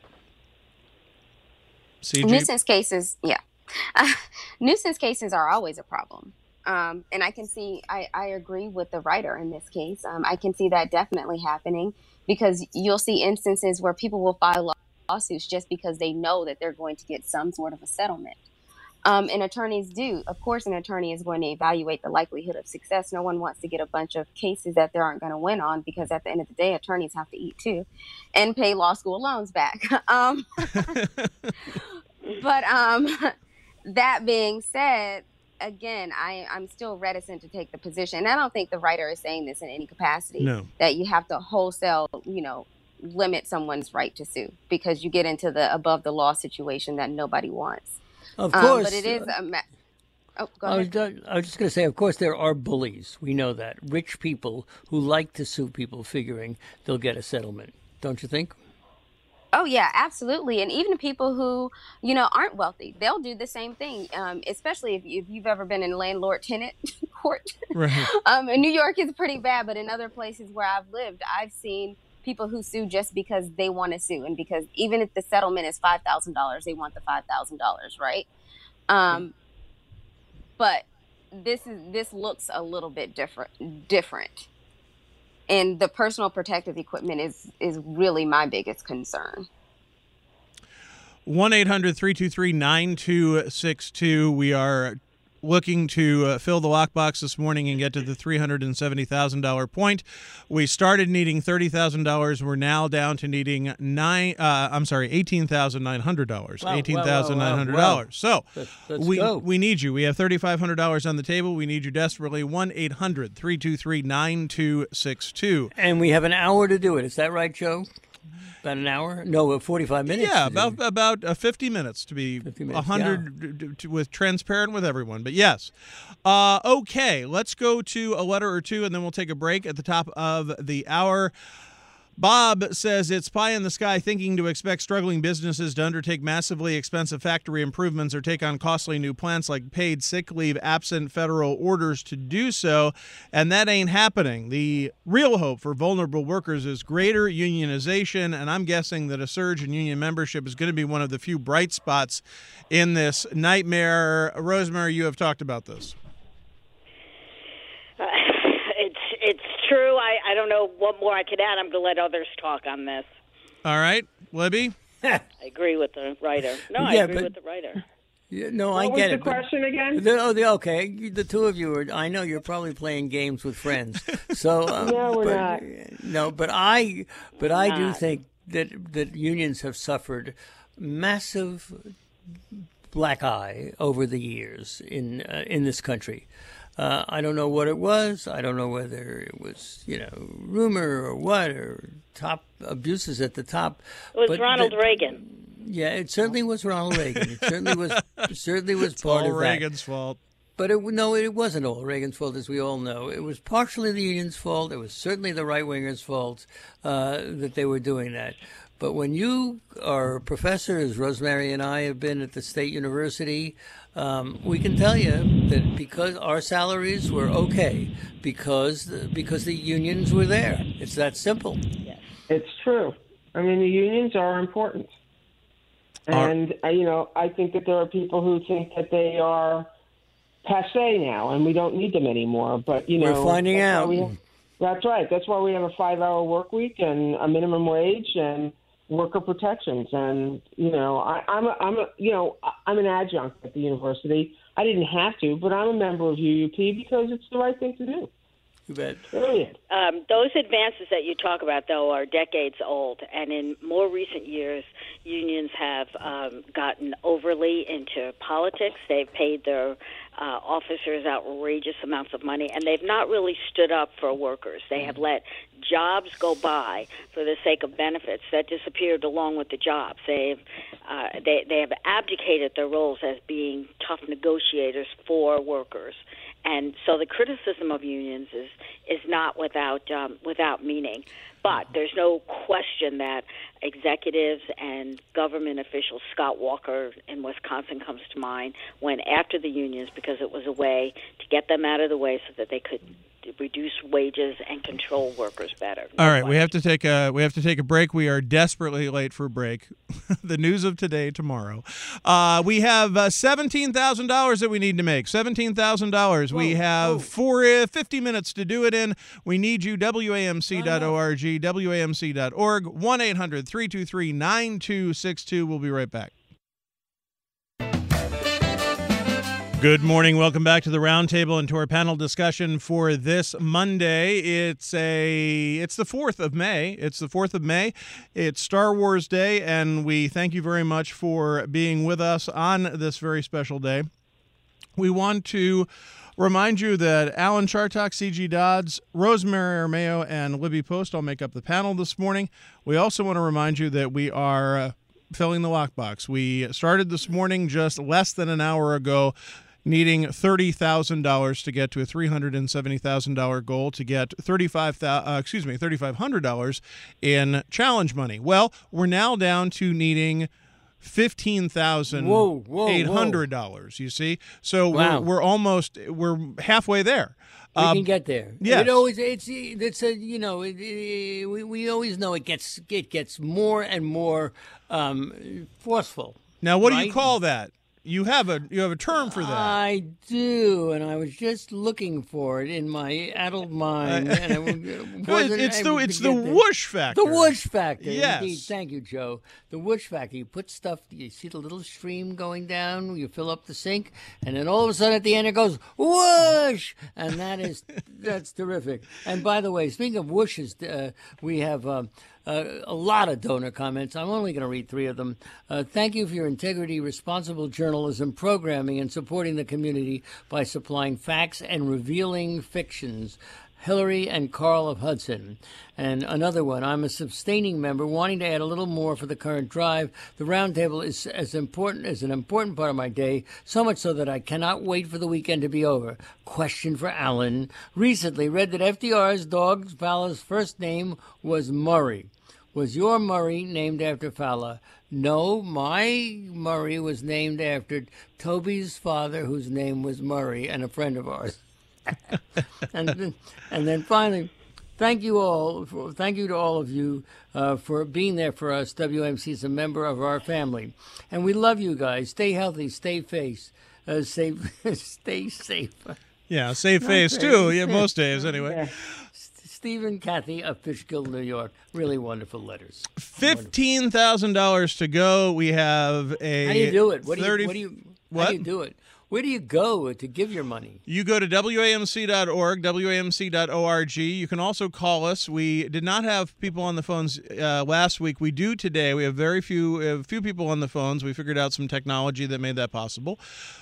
C G? Nuisance cases, yeah. Uh, nuisance cases are always a problem. Um, and I can see, I, I agree with the writer in this case. Um, I can see that definitely happening because you'll see instances where people will file lawsuits just because they know that they're going to get some sort of a settlement. Um, and attorneys do. Of course, an attorney is going to evaluate the likelihood of success. No one wants to get a bunch of cases that they aren't going to win on because at the end of the day, attorneys have to eat too and pay law school loans back. um, but um, that being said, again, I, I'm still reticent to take the position. And I don't think the writer is saying this in any capacity, no. that you have to wholesale, you know, limit someone's right to sue because you get into the above the law situation that nobody wants. Of course. Um, but it is a... Ma- oh, go I was, ahead. I was just going to say, of course, there are bullies. We know that. Rich people who like to sue people figuring they'll get a settlement. Don't you think? Oh, yeah, absolutely. And even people who, you know, aren't wealthy, they'll do the same thing, um, especially if, if you've ever been in landlord-tenant court. Right. um, in New York, it's pretty bad. But in other places where I've lived, I've seen people who sue just because they want to sue. And because even if the settlement is five thousand dollars, they want the five thousand dollars, right? Um, but this is this looks a little bit different. different. And the personal protective equipment is, is really my biggest concern. one eight hundred three two three nine two six two. We are looking to uh, fill the lockbox this morning and get to the three hundred seventy thousand dollars point. We started needing thirty thousand dollars. We're now down to needing nine. Uh, I'm sorry, eighteen thousand nine hundred dollars. Wow, eighteen thousand nine hundred dollars. wow, wow, wow. So Let's, let's we go. we need you. We have thirty-five hundred dollars on the table. We need you desperately. one eight hundred three two three nine two six two. And we have an hour to do it. Is that right, Joe? About an hour? No, forty-five minutes. Yeah, about about uh, fifty minutes to be fifty minutes, one hundred yeah. d- d- with transparent with everyone. But yes. Uh, okay, let's go to a letter or two, and then we'll take a break at the top of the hour. Bob says it's pie in the sky thinking to expect struggling businesses to undertake massively expensive factory improvements or take on costly new plants like paid sick leave absent federal orders to do so, and that ain't happening. The real hope for vulnerable workers is greater unionization, and I'm guessing that a surge in union membership is going to be one of the few bright spots in this nightmare. Rosemary, you have talked about this. Uh, it's it's true. I, I don't know what more I could add. I'm going to let others talk on this. All right, Libby? I agree with the writer. No, I Yeah, agree but- with the writer. Yeah, no, What I was get the it. but- question again? The, oh, the, okay. The two of you are. I know you're probably playing games with friends. So um, No, we're but, not. No, but I, but I do not. think that that unions have suffered massive black eye over the years in uh, in this country. Uh, I don't know what it was. I don't know whether it was, you know, rumor or what, or top abuses at the top. It was but Ronald the- Reagan. Yeah, it certainly was Ronald Reagan. It certainly was. Certainly was It's part all of that. Reagan's fault. But it, no, it wasn't all Reagan's fault, as we all know. It was partially the union's fault. It was certainly the right-wingers' fault uh, that they were doing that. But when you are a professor, as Rosemary and I have been at the State University, um, we can tell you that because our salaries were okay, because the, because the unions were there. It's that simple. It's true. I mean, the unions are important. And, uh, you know, I think that there are people who think that they are passe now and we don't need them anymore. But, you know. We're finding that's out. why we have- That's right. That's why we have a five-hour work week and a minimum wage and worker protections. And, you know, I, I'm, a, I'm a, you know, I- I'm an adjunct at the university. I didn't have to, but I'm a member of U U P because it's the right thing to do. You bet. Period. Um, those advances that you talk about, though, are decades old, and in more recent years, unions have um, gotten overly into politics. They've paid their uh, officers outrageous amounts of money, and they've not really stood up for workers. They have let jobs go by for the sake of benefits that disappeared along with the jobs. They've uh, they they have abdicated their roles as being tough negotiators for workers. And so the criticism of unions is is not without um, without meaning. But there's no question that executives and government officials, Scott Walker in Wisconsin comes to mind, went after the unions because it was a way to get them out of the way so that they could reduce wages and control workers better. All right, we have to take a we have to take a break. We are desperately late for a break. The news of today tomorrow. Uh, we have uh, seventeen thousand dollars that we need to make. Seventeen thousand dollars. We have whoa. for uh, fifty minutes to do it in. We need you. W A M C dot org. W A M C dot org. One eight hundred three two three nine two six two. We'll be right back. Good morning. Welcome back to the Roundtable and to our panel discussion for this Monday. It's a it's the fourth of May. It's the fourth of May. It's Star Wars Day, and we thank you very much for being with us on this very special day. We want to remind you that Alan Chartock, C G Dodds, Rosemary Armeo, and Libby Post all make up the panel this morning. We also want to remind you that we are uh, filling the lockbox. We started this morning just less than an hour ago, needing thirty thousand dollars to get to a three hundred seventy thousand dollars goal to get thirty-five thousand uh, excuse me thirty-five hundred dollars in challenge money. Well, we're now down to needing fifteen thousand eight hundred dollars. You see, so Wow. we're, we're almost we're halfway there. We Um, can get there. yes. It always it's it's a you know it, it, we we always know it gets it gets more and more um, forceful. now, what do right? you call that? You have a you have a term for that. I do, and I was just looking for it in my adult mind, Uh, and I wasn't it's the able to it's the get there. whoosh factor. The whoosh factor. Yes. Indeed. Thank you, Joe. The whoosh factor. You put stuff, you see the little stream going down, you fill up the sink, and then all of a sudden at the end it goes whoosh, and that is that's terrific. And by the way, speaking of whooshes, uh, we have um, uh, a lot of donor comments. I'm only going to read three of them. Uh, thank you for your integrity, responsible journalism, programming, and supporting the community by supplying facts and revealing fictions. Hillary and Carl of Hudson. And another one, I'm a sustaining member wanting to add a little more for the current drive. The roundtable is as important as an important part of my day, so much so that I cannot wait for the weekend to be over. Question for Alan. Recently read that F D R's dog Fowler's first name was Murray. Was your Murray named after Fowler? No, my Murray was named after Toby's father, whose name was Murray, and a friend of ours. and then, and then finally, thank you all. For, thank you to all of you uh, for being there for us. W M C is a member of our family, and we love you guys. Stay healthy. Stay face. Uh, safe. Stay safe. Yeah, save face too. Yeah, most days anyway. Stephen, Kathy of Fishkill, New York. Really wonderful letters. Fifteen thousand dollars to go. We have a. How do you do it? What do you? thirty What do you? What? How do you do it? Where do you go to give your money? You go to W A M C dot org, W A M C dot org. You can also call us. We did not have people on the phones uh, last week. We do today. We have very few, we have a few people on the phones. We figured out some technology that made that possible.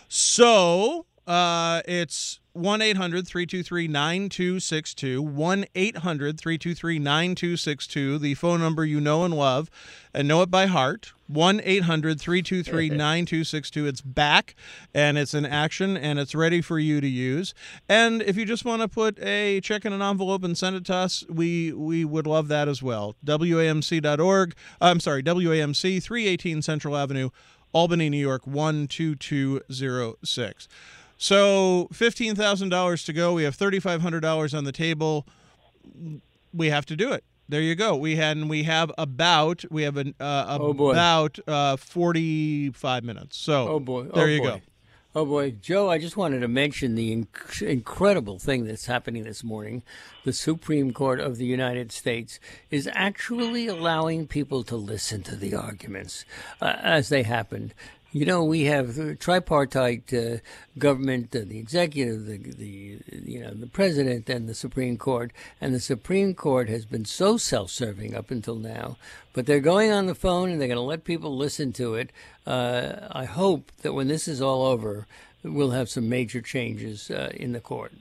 So uh, it's one eight hundred, three two three, nine two six two, one eight hundred, three two three, nine two six two, the phone number you know and love and know it by heart, one eight hundred, three two three, nine two six two. It's back, and it's in action, and it's ready for you to use. And if you just want to put a check in an envelope and send it to us, we we would love that as well. W A M C dot org, I'm sorry, W A M C, three eighteen Central Avenue, Albany, New York, one two two zero six. So fifteen thousand dollars to go. We have thirty-five hundred dollars on the table. We have to do it. There you go. We had and we have about we have an uh, Oh, boy. about uh, forty-five minutes. So Oh boy! there oh you boy. go. Oh boy, Joe! I just wanted to mention the inc- incredible thing that's happening this morning. The Supreme Court of the United States is actually allowing people to listen to the arguments uh, as they happened. You know, we have the tripartite uh, government, uh, the executive, the, the you know the president, and the Supreme Court. And the Supreme Court has been so self-serving up until now, but they're going on the phone and they're going to let people listen to it. Uh, I hope that when this is all over, we'll have some major changes uh, in the court.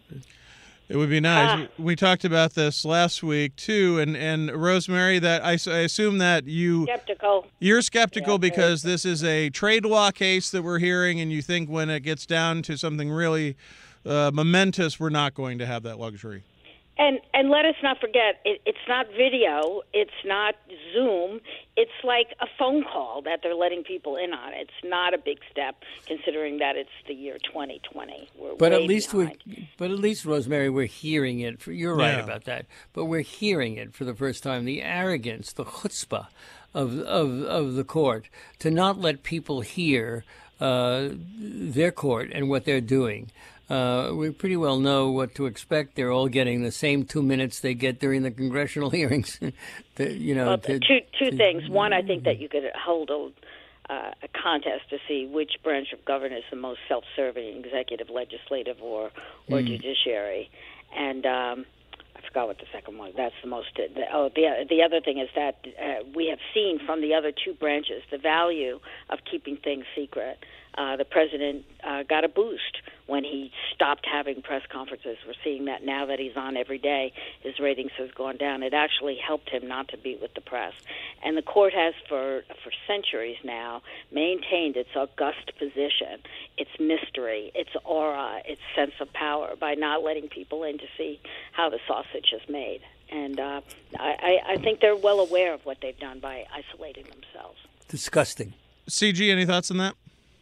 It would be nice. Ah. We talked about this last week too, and and Rosemary, that I, I assume that you skeptical. You're skeptical yeah, because this is a trade law case that we're hearing, and you think when it gets down to something really uh, momentous, we're not going to have that luxury. And and let us not forget, it, it's not video, it's not Zoom, it's like a phone call that they're letting people in on. It's not a big step, considering that it's the year twenty twenty. We're but way at least behind. we, but at least Rosemary, we're hearing it. For, you're right Yeah. about that. But we're hearing it for the first time. The arrogance, the chutzpah of of of the court to not let people hear uh, their court and what they're doing. Uh, we pretty well know what to expect. They're all getting the same two minutes they get during the congressional hearings. the, you know, Well, to, two two to, things. One, I think that you could hold a, uh, a contest to see which branch of government is the most self-serving, executive, legislative, or or Mm. judiciary. And um, I forgot what the second one. That's the most. The, oh, the the other thing is that uh, we have seen from the other two branches the value of keeping things secret. Uh, the president uh, got a boost when he stopped having press conferences. We're seeing that now that he's on every day, his ratings has gone down. It actually helped him not to be with the press. And the court has, for for centuries now, maintained its august position, its mystery, its aura, its sense of power by not letting people in to see how the sausage is made. And uh, I, I think they're well aware of what they've done by isolating themselves. disgusting. C G, any thoughts on that?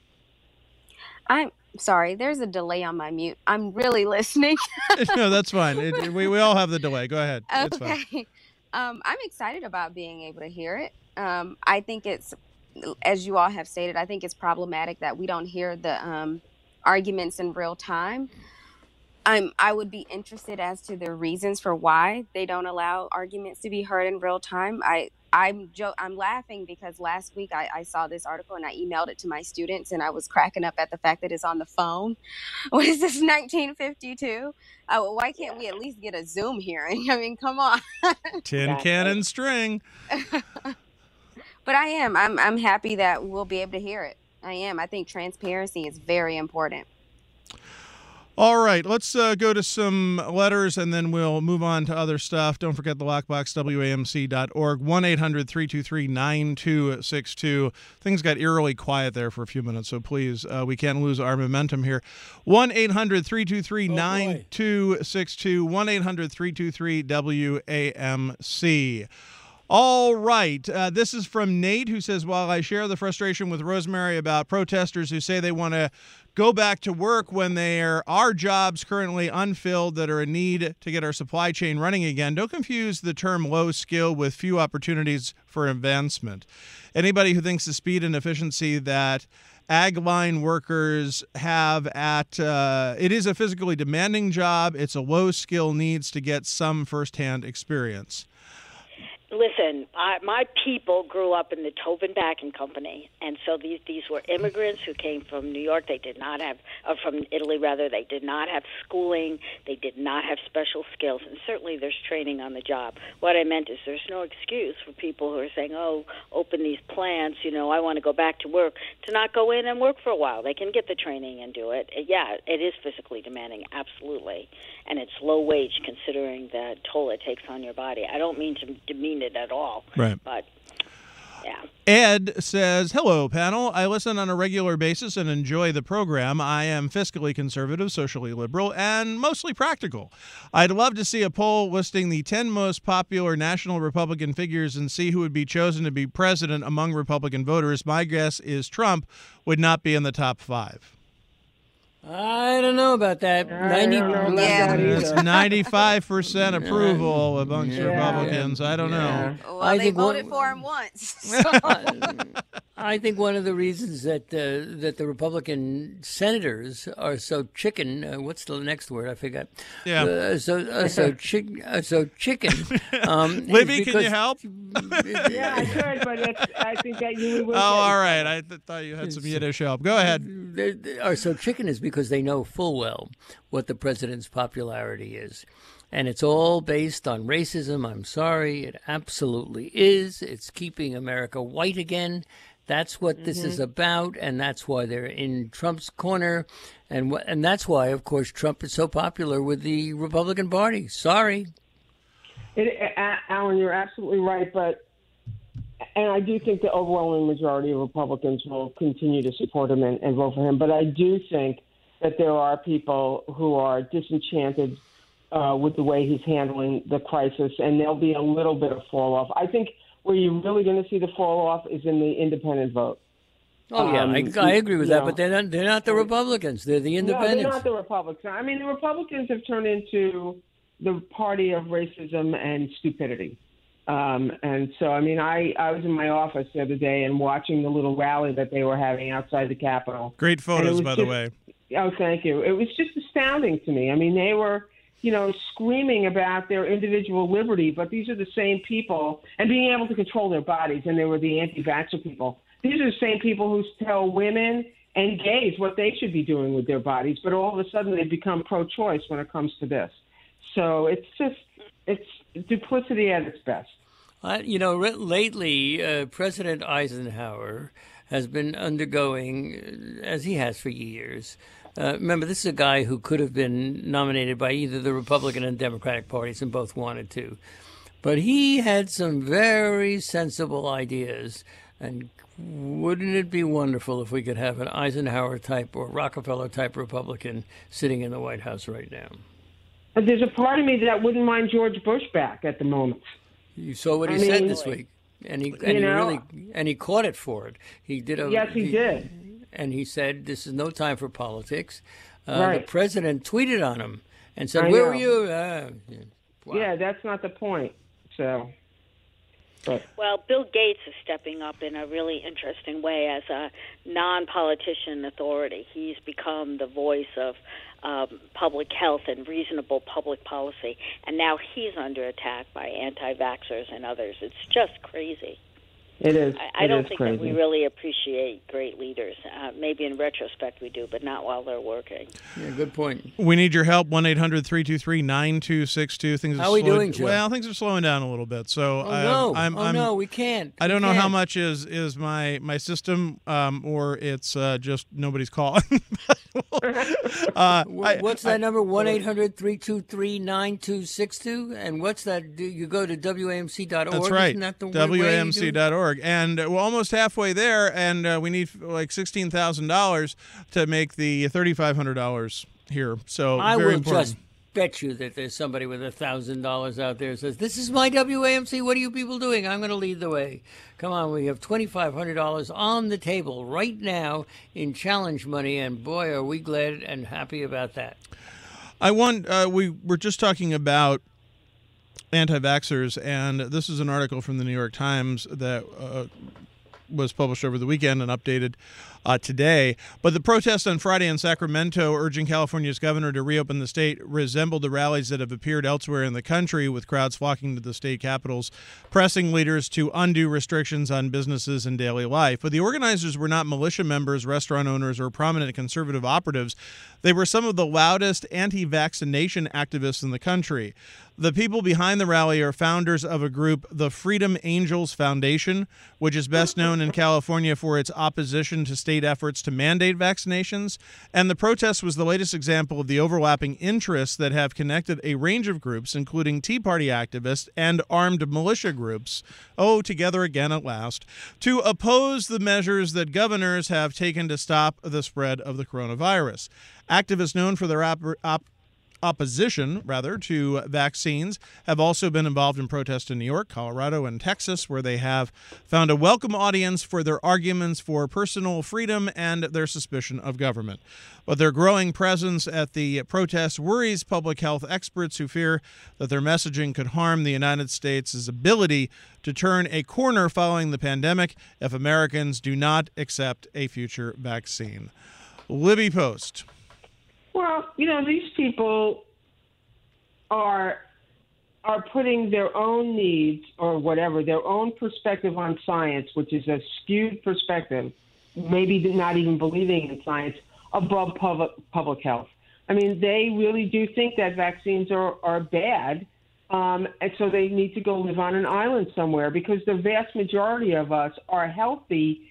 I'm sorry, there's a delay on my mute. I'm really listening. No, that's fine. It, we, we all have the delay. Go ahead. It's fine. Okay. Um, I'm excited about being able to hear it. Um, I think it's as you all have stated, I think it's problematic that we don't hear the um, arguments in real time. I'm, I would be interested as to the reasons for why they don't allow arguments to be heard in real time. I, I'm jo- I'm laughing because last week I, I saw this article and I emailed it to my students, and I was cracking up at the fact that it's on the phone. What is this, nineteen fifty-two? Uh, why can't we at least get a Zoom hearing? I mean, come on. Tin cannon string. But I am. I'm, I'm happy that we'll be able to hear it. I am. I think transparency is very important. All right, let's uh, go to some letters, and then we'll move on to other stuff. Don't forget the Lockbox, W A M C dot org, one eight hundred three two three nine two six two. Things got eerily quiet there for a few minutes, so please, uh, we can't lose our momentum here. one eight hundred three two three nine two six two, one eight hundred three two three W A M C. All right. Uh, this is from Nate, who says, while I share the frustration with Rosemary about protesters who say they want to go back to work when there are jobs currently unfilled that are in need to get our supply chain running again, don't confuse the term low skill with few opportunities for advancement. Anybody who thinks the speed and efficiency that ag line workers have at, uh, it is a physically demanding job. It's a low skill, needs to get some firsthand experience. Listen, I, my people grew up in the Tobin Bacon Company, and so these these were immigrants who came from New York. They did not have, or from Italy rather. They did not have schooling. They did not have special skills, and certainly there's training on the job. What I meant is there's no excuse for people who are saying, "Oh, open these plants. You know, I want to go back to work," to not go in and work for a while. They can get the training and do it. Yeah, it is physically demanding, absolutely, and it's low wage considering the toll it takes on your body. I don't mean to demean it at all. Right. But, yeah. Ed says, hello, panel. I listen on a regular basis and enjoy the program. I am fiscally conservative, socially liberal, and mostly practical. I'd love to see a poll listing the ten most popular national Republican figures and see who would be chosen to be president among Republican voters. My guess is Trump would not be in the top five. I don't know about that. I don't know about Yeah. that It's either. ninety-five percent approval amongst Yeah. Republicans. I don't know. Well, I they think voted one- for him once. So. I think one of the reasons that uh, that the Republican senators are so chicken. Uh, what's the next word? I forgot. Yeah. Uh, so uh, so chick uh, so chicken. Um, is Libby, can you because- help? Yeah, I could, but it's, I think that you would. Oh, all right. I th- thought you had some Yiddish help. Go ahead. They, they are so chicken is because they know full well what the president's popularity is. And it's all based on racism. I'm sorry. It absolutely is. It's keeping America white again. That's what this Mm-hmm. is about. And that's why they're in Trump's corner. And wh- and that's why, of course, Trump is so popular with the Republican Party. Sorry. It, A- Alan, you're absolutely right, but and I do think the overwhelming majority of Republicans will continue to support him and, and vote for him. But I do think that there are people who are disenchanted uh, with the way he's handling the crisis, and there'll be a little bit of fall off. I think where you're really going to see the fall off is in the independent vote. Oh, yeah, Um, I, I agree with you that. know. But they're not, they're not the Republicans. They're the No, independents. they're not the Republicans. I mean, the Republicans have turned into the party of racism and stupidity. Um, and so, I mean, I, I was in my office the other day and watching the little rally that they were having outside the Capitol. Great photos, was by the just- way. Oh, thank you. It was just astounding to me. I mean, they were, you know, screaming about their individual liberty, but these are the same people, and being able to control their bodies, and they were the anti-vaxxer people. These are the same people who tell women and gays what they should be doing with their bodies, but all of a sudden they become pro-choice when it comes to this. So it's just, it's duplicity at its best. Uh, you know, re- lately, uh, President Eisenhower has been undergoing, uh, as he has for years. Uh, remember, this is a guy who could have been nominated by either the Republican and Democratic parties, and both wanted to. But he had some very sensible ideas, and wouldn't it be wonderful if we could have an Eisenhower-type or Rockefeller-type Republican sitting in the White House right now? But there's a part of me that wouldn't mind George Bush back at the moment. You saw what he I said mean, this week, and he and he know, really and he caught it for it. He did a Yes, he did. and he said, "This is no time for politics." Uh, Right. The president tweeted on him and said, I "Where know. were you?" Uh, yeah. Wow. Yeah, that's not the point. So, But Well, Bill Gates is stepping up in a really interesting way as a non-politician authority. He's become the voice of um, public health and reasonable public policy, and now he's under attack by anti-vaxxers and others. It's just crazy. it is. I, I it don't is think crazy. that we really appreciate great leaders. Uh, maybe in retrospect we do, but not while they're working. Yeah, good point. We need your help. one eight hundred three two three nine two six two. Things How are we slowed- doing, Joe? Well, things are slowing down a little bit. So Oh I, no! I'm, oh I'm, no, we can't. I don't We know how can't. much is is my my system, um, or it's uh, just nobody's calling. uh, Wh- I- What's that number? one eight hundred three two three nine two six two. And what's that? Do you go to W A M C dot org? That's right. Isn't that the way W A M you C do it? dot org. And we're almost halfway there, and uh, we need like sixteen thousand dollars to make the thirty-five hundred dollars here. So I very will important. just bet you that there's somebody with a thousand dollars out there who says, "This is my W A M C. What are you people doing? I'm going to lead the way." Come on, we have twenty-five hundred dollars on the table right now in challenge money, and boy, are we glad and happy about that. I want. Uh, we were just talking about anti-vaxxers, and this is an article from the New York Times that uh, was published over the weekend and updated uh, today. But the protest on Friday in Sacramento urging California's governor to reopen the state resembled the rallies that have appeared elsewhere in the country, with crowds flocking to the state capitals, pressing leaders to undo restrictions on businesses and daily life. But the organizers were not militia members, restaurant owners, or prominent conservative operatives. They were some of the loudest anti-vaccination activists in the country. The people behind the rally are founders of a group, the Freedom Angels Foundation, which is best known in California for its opposition to state efforts to mandate vaccinations. And the protest was the latest example of the overlapping interests that have connected a range of groups, including Tea Party activists and armed militia groups, oh, together again at last, to oppose the measures that governors have taken to stop the spread of the coronavirus. Activists known for their op- op- opposition, rather, to vaccines have also been involved in protests in New York, Colorado, and Texas, where they have found a welcome audience for their arguments for personal freedom and their suspicion of government. But their growing presence at the protests worries public health experts who fear that their messaging could harm the United States' ability to turn a corner following the pandemic if Americans do not accept a future vaccine. Libby Post. Well, you know, these people are are putting their own needs or whatever, their own perspective on science, which is a skewed perspective, maybe not even believing in science, above public public health. I mean, they really do think that vaccines are, are bad, um, and so they need to go live on an island somewhere, because the vast majority of us are healthy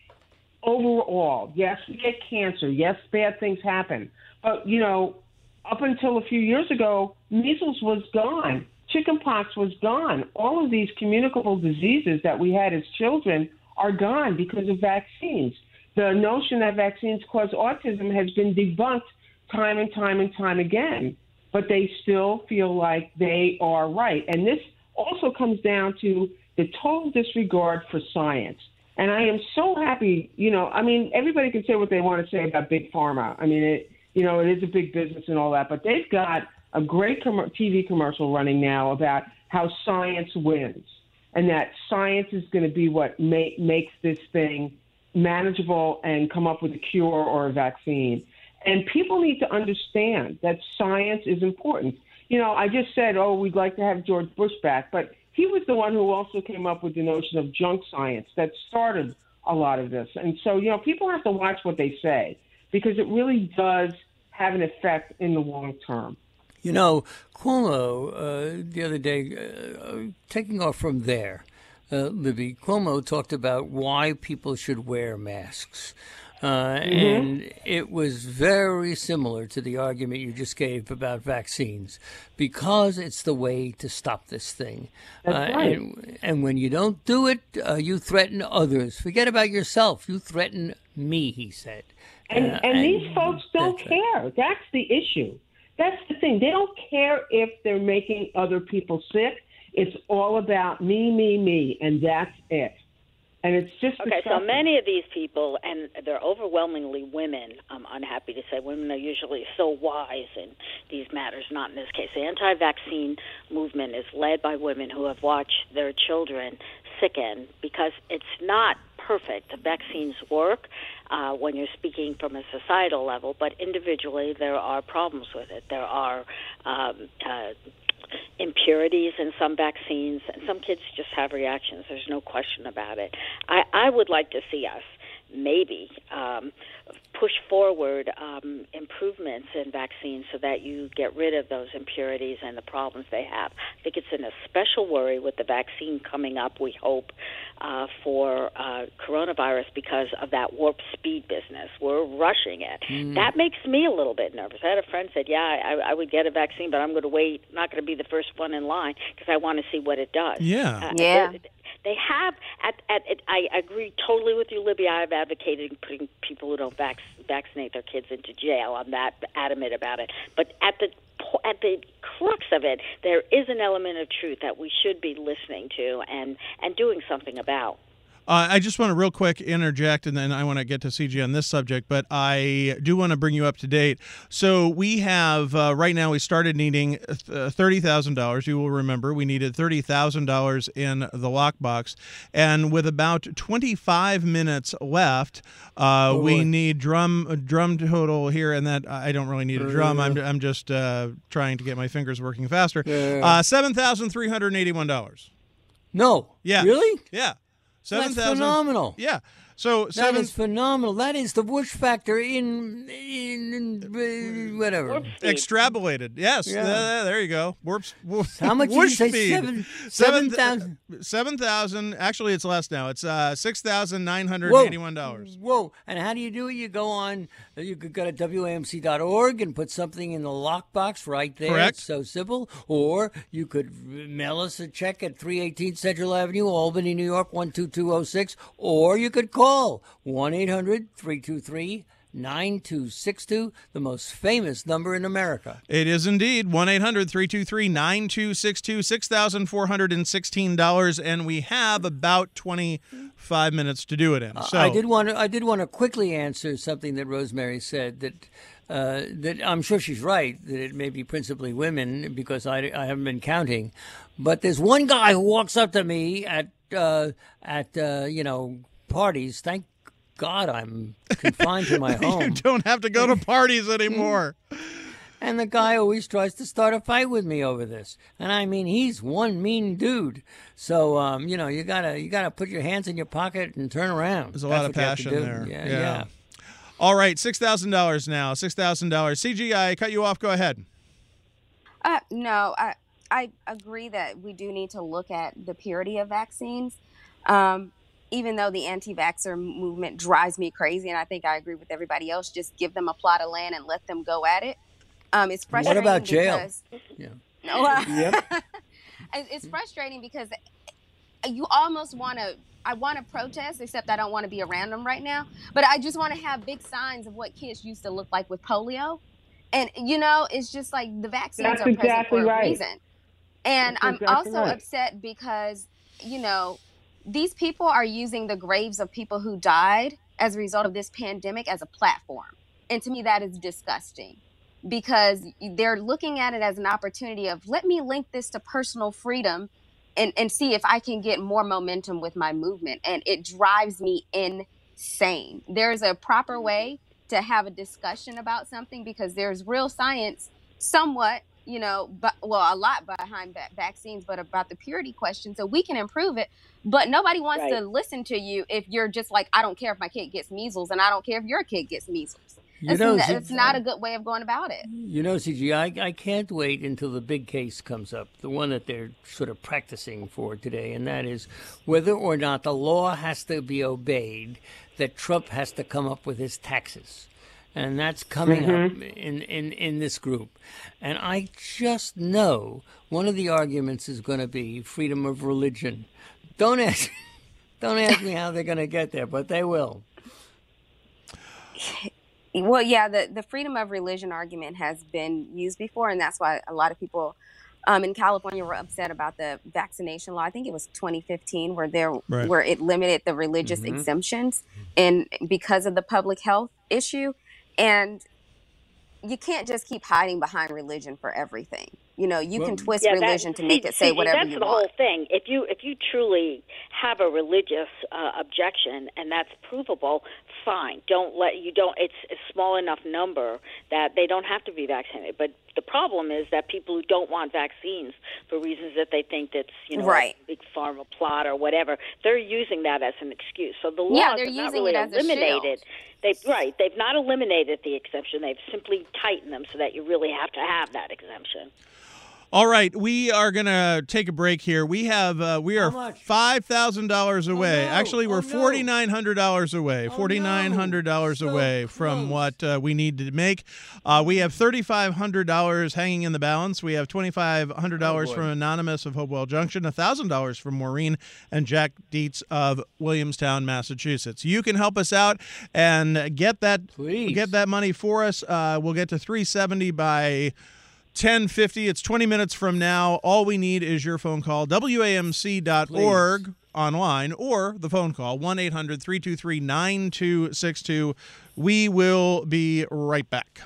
overall. Yes, we get cancer. Yes, bad things happen. But, you know, up until a few years ago, measles was gone. Chickenpox was gone. All of these communicable diseases that we had as children are gone because of vaccines. The notion that vaccines cause autism has been debunked time and time and time again, but they still feel like they are right. And this also comes down to the total disregard for science. And I am so happy, you know, I mean, everybody can say what they want to say about Big Pharma. I mean, it, you know, it is a big business and all that, but they've got a great com- T V commercial running now about how science wins, and that science is going to be what ma- makes this thing manageable and come up with a cure or a vaccine. And people need to understand that science is important. You know, I just said, oh, we'd like to have George Bush back, but he was the one who also came up with the notion of junk science that started a lot of this. And so, you know, people have to watch what they say, because it really does have an effect in the long term. You know, Cuomo, uh, the other day, uh, taking off from there, uh, Libby, Cuomo talked about why people should wear masks. Uh, mm-hmm. And it was very similar to the argument you just gave about vaccines, because it's the way to stop this thing. That's uh, right. and, and when you don't do it, uh, you threaten others. Forget about yourself. You threaten me, he said. And, Uh, and these folks don't that's right. care. That's the issue. That's the thing. They don't care if they're making other people sick. It's all about me, me, me, and that's it. And it's just Okay, so disgusting. many of these people, and they're overwhelmingly women, I'm unhappy to say. Women are usually so wise in these matters, not in this case. The anti-vaccine movement is led by women who have watched their children sicken because it's not perfect. The vaccines work uh, when you're speaking from a societal level, but individually there are problems with it. There are um, uh, impurities in some vaccines, and some kids just have reactions. There's no question about it. I, I would like to see us maybe um, push forward um, improvements in vaccines so that you get rid of those impurities and the problems they have. I think it's in a special worry with the vaccine coming up, we hope, uh, for uh, coronavirus because of that warp speed business. We're rushing it. Mm. That makes me a little bit nervous. I had a friend said, yeah, I, I would get a vaccine, but I'm going to wait, not going to be the first one in line because I want to see what it does. Yeah. Uh, yeah. They have, at, at, at, I agree totally with you, Libby. I've advocated putting people who don't vac- vaccinate their kids into jail. I'm that adamant about it. But at the at the crux of it, there is an element of truth that we should be listening to and, and doing something about. Uh, I just want to real quick interject, and then I want to get to C G on this subject, but I do want to bring you up to date. So we have, uh, right now, we started needing uh, thirty thousand dollars. You will remember we needed thirty thousand dollars in the lockbox. And with about twenty-five minutes left, uh, oh, we boy. need drum drum total here, and that I don't really need a drum. I'm, I'm just uh, trying to get my fingers working faster. Yeah. Uh, seven thousand three hundred eighty-one dollars. No. Yeah. Really? Yeah. Seven That's phenomenal. Yeah. So seven, that is phenomenal. That is the Bush factor in, in, in whatever. Extrapolated. Yes. Yeah. Uh, there you go. Warp, warp, How much did you say? Seven, seven thousand? Seven thousand. Actually, it's less now. It's uh, six thousand nine hundred eighty-one dollars. Whoa. Whoa. And how do you do it? You go on, you could go to W A M C dot org and put something in the lockbox right there. Correct. It's so simple. Or you could mail us a check at three eighteen Central Avenue, Albany, New York, one two two oh six. Or you could call Call one eight hundred three two three nine two six two, the most famous number in America. It is indeed one eight hundred three two three nine two six two, six thousand four hundred sixteen dollars, and we have about twenty-five minutes to do it in. So I did want to I did want to quickly answer something that Rosemary said, that uh, that I'm sure she's right, that it may be principally women because I, I haven't been counting, but there's one guy who walks up to me at uh, at uh, you know parties. Thank God I'm confined to my home. You don't have to go to parties anymore. And the guy always tries to start a fight with me over this. And I mean, he's one mean dude. So, um, you know, you gotta you gotta put your hands in your pocket and turn around. There's a That's lot of passion there. Yeah, yeah. yeah. All right, six thousand dollars now. Six thousand dollars. C G, I cut you off. Go ahead. Uh, no, I I agree that we do need to look at the purity of vaccines. Um, even though the anti-vaxxer movement drives me crazy, and I think I agree with everybody else, just give them a plot of land and let them go at it. Um, it's frustrating. What about jail? Because, yeah. No, uh, yep. It's frustrating because you almost want to, I want to protest, except I don't want to be around them right now. But I just want to have big signs of what kids used to look like with polio. And, you know, it's just like the vaccines That's are present exactly for a right. reason. And That's I'm exactly also right. upset because, you know, these people are using the graves of people who died as a result of this pandemic as a platform. And to me, that is disgusting because they're looking at it as an opportunity of, let me link this to personal freedom and, and see if I can get more momentum with my movement. And it drives me insane. There's a proper way to have a discussion about something because there's real science somewhat, you know, but well, a lot behind va- vaccines, but about the purity question. So we can improve it. But nobody wants Right. to listen to you if you're just like, I don't care if my kid gets measles and I don't care if your kid gets measles. You It's, know, n- C- it's not a good way of going about it. You know, C G, I, I can't wait until the big case comes up, the one that they're sort of practicing for today, and that is whether or not the law has to be obeyed, that Trump has to come up with his taxes. And that's coming Mm-hmm. up in, in, in this group. And I just know one of the arguments is going to be freedom of religion. Don't ask, don't ask me how they're going to get there, but they will. Well, yeah, the, the freedom of religion argument has been used before, and that's why a lot of people um, in California were upset about the vaccination law. I think it was twenty fifteen, where there Right. where it limited the religious Mhm. exemptions, and because of the public health issue, and you can't just keep hiding behind religion for everything. You know, you Well, can twist Yeah, that- religion to make see- it say see, whatever that's you the want. whole thing. If you if you truly have a religious uh, objection and that's provable, fine. Don't let you don't. It's a small enough number that they don't have to be vaccinated. But the problem is that people who don't want vaccines for reasons that they think that's you know Right. a big pharma plot or whatever, they're using that as an excuse. So the Yeah, laws they're have not using really it as a eliminated. shield. They've right. They've not eliminated the exemption. They've simply tightened them so that you really have to have that exemption. All right, we are going to take a break here. We have uh, we are much? five thousand dollars away. no. Actually, we're Oh, no. forty-nine hundred dollars away. Oh, forty-nine hundred dollars no. So away from close. what uh, we need to make. Uh, we have thirty-five hundred dollars hanging in the balance. We have twenty-five hundred dollars Oh, boy. from Anonymous of Hopewell Junction, one thousand dollars from Maureen and Jack Dietz of Williamstown, Massachusetts. You can help us out and get that Please. get that money for us. Uh, we'll get to three seventy by ten fifty. It's twenty minutes from now. All we need is your phone call. W A M C dot org online or the phone call one eight hundred three two three nine two six two. We will be right back.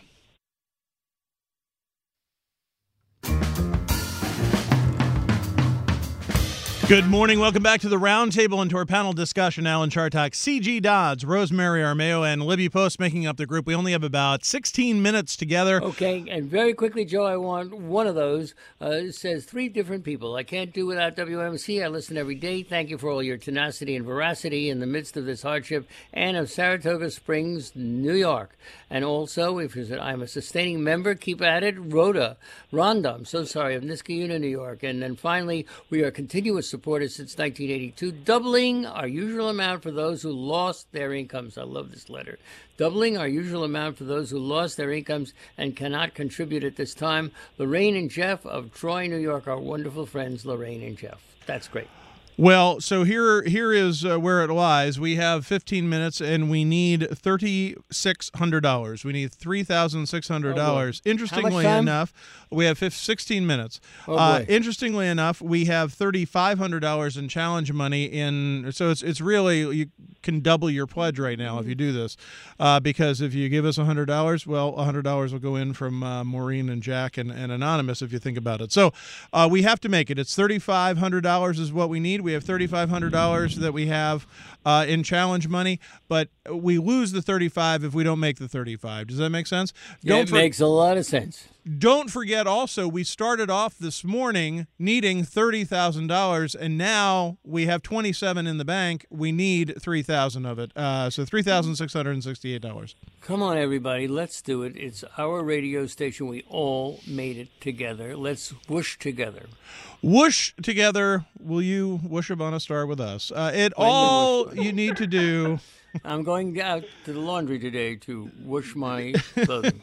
Good morning. Welcome back to the Roundtable and to our panel discussion. Alan Chartock, C G Dodds, Rosemary Armeo, and Libby Post making up the group. We only have about sixteen minutes together. Okay, and very quickly, Joe, I want one of those. Uh, it says three different people. I can't do without W M C. I listen every day. Thank you for all your tenacity and veracity in the midst of this hardship. Anne of Saratoga Springs, New York. And also, if you said, I'm a sustaining member, keep at it. Rhoda, Rhonda, I'm so sorry, of Niskayuna, New York. And then finally, we are continuous supporters since nineteen eighty-two, doubling our usual amount for those who lost their incomes. I love this letter. Doubling our usual amount for those who lost their incomes and cannot contribute at this time. Lorraine and Jeff of Troy, New York, our wonderful friends, Lorraine and Jeff. That's great. Well, so here here is uh, where it lies. We have fifteen minutes, and we need thirty-six hundred dollars. We need three thousand six hundred dollars. Oh, boy. Interestingly How much time? enough, we have fif- sixteen minutes. Oh, uh, boy. interestingly enough, we have thirty-five hundred dollars in challenge money. In so it's it's really you can double your pledge right now if you do this, uh, because if you give us one hundred dollars, well, one hundred dollars will go in from uh, Maureen and Jack and, and Anonymous if you think about it. So uh, we have to make it. It's thirty-five hundred dollars is what we need. We have thirty-five hundred dollars that we have uh, in challenge money, but we lose the thirty-five if we don't make the thirty-five. Does that make sense? Yeah, Don't it for- makes a lot of sense. Don't forget also, we started off this morning needing thirty thousand dollars, and now we have twenty-seven in the bank. We need three thousand dollars of it, uh, so three thousand six hundred sixty-eight dollars. Come on, everybody. Let's do it. It's our radio station. We all made it together. Let's whoosh together. Whoosh together. Will you whoosh upon a star with us? Uh, it When you all whoosh. you need to do. I'm going out to the laundry today to whoosh my clothing.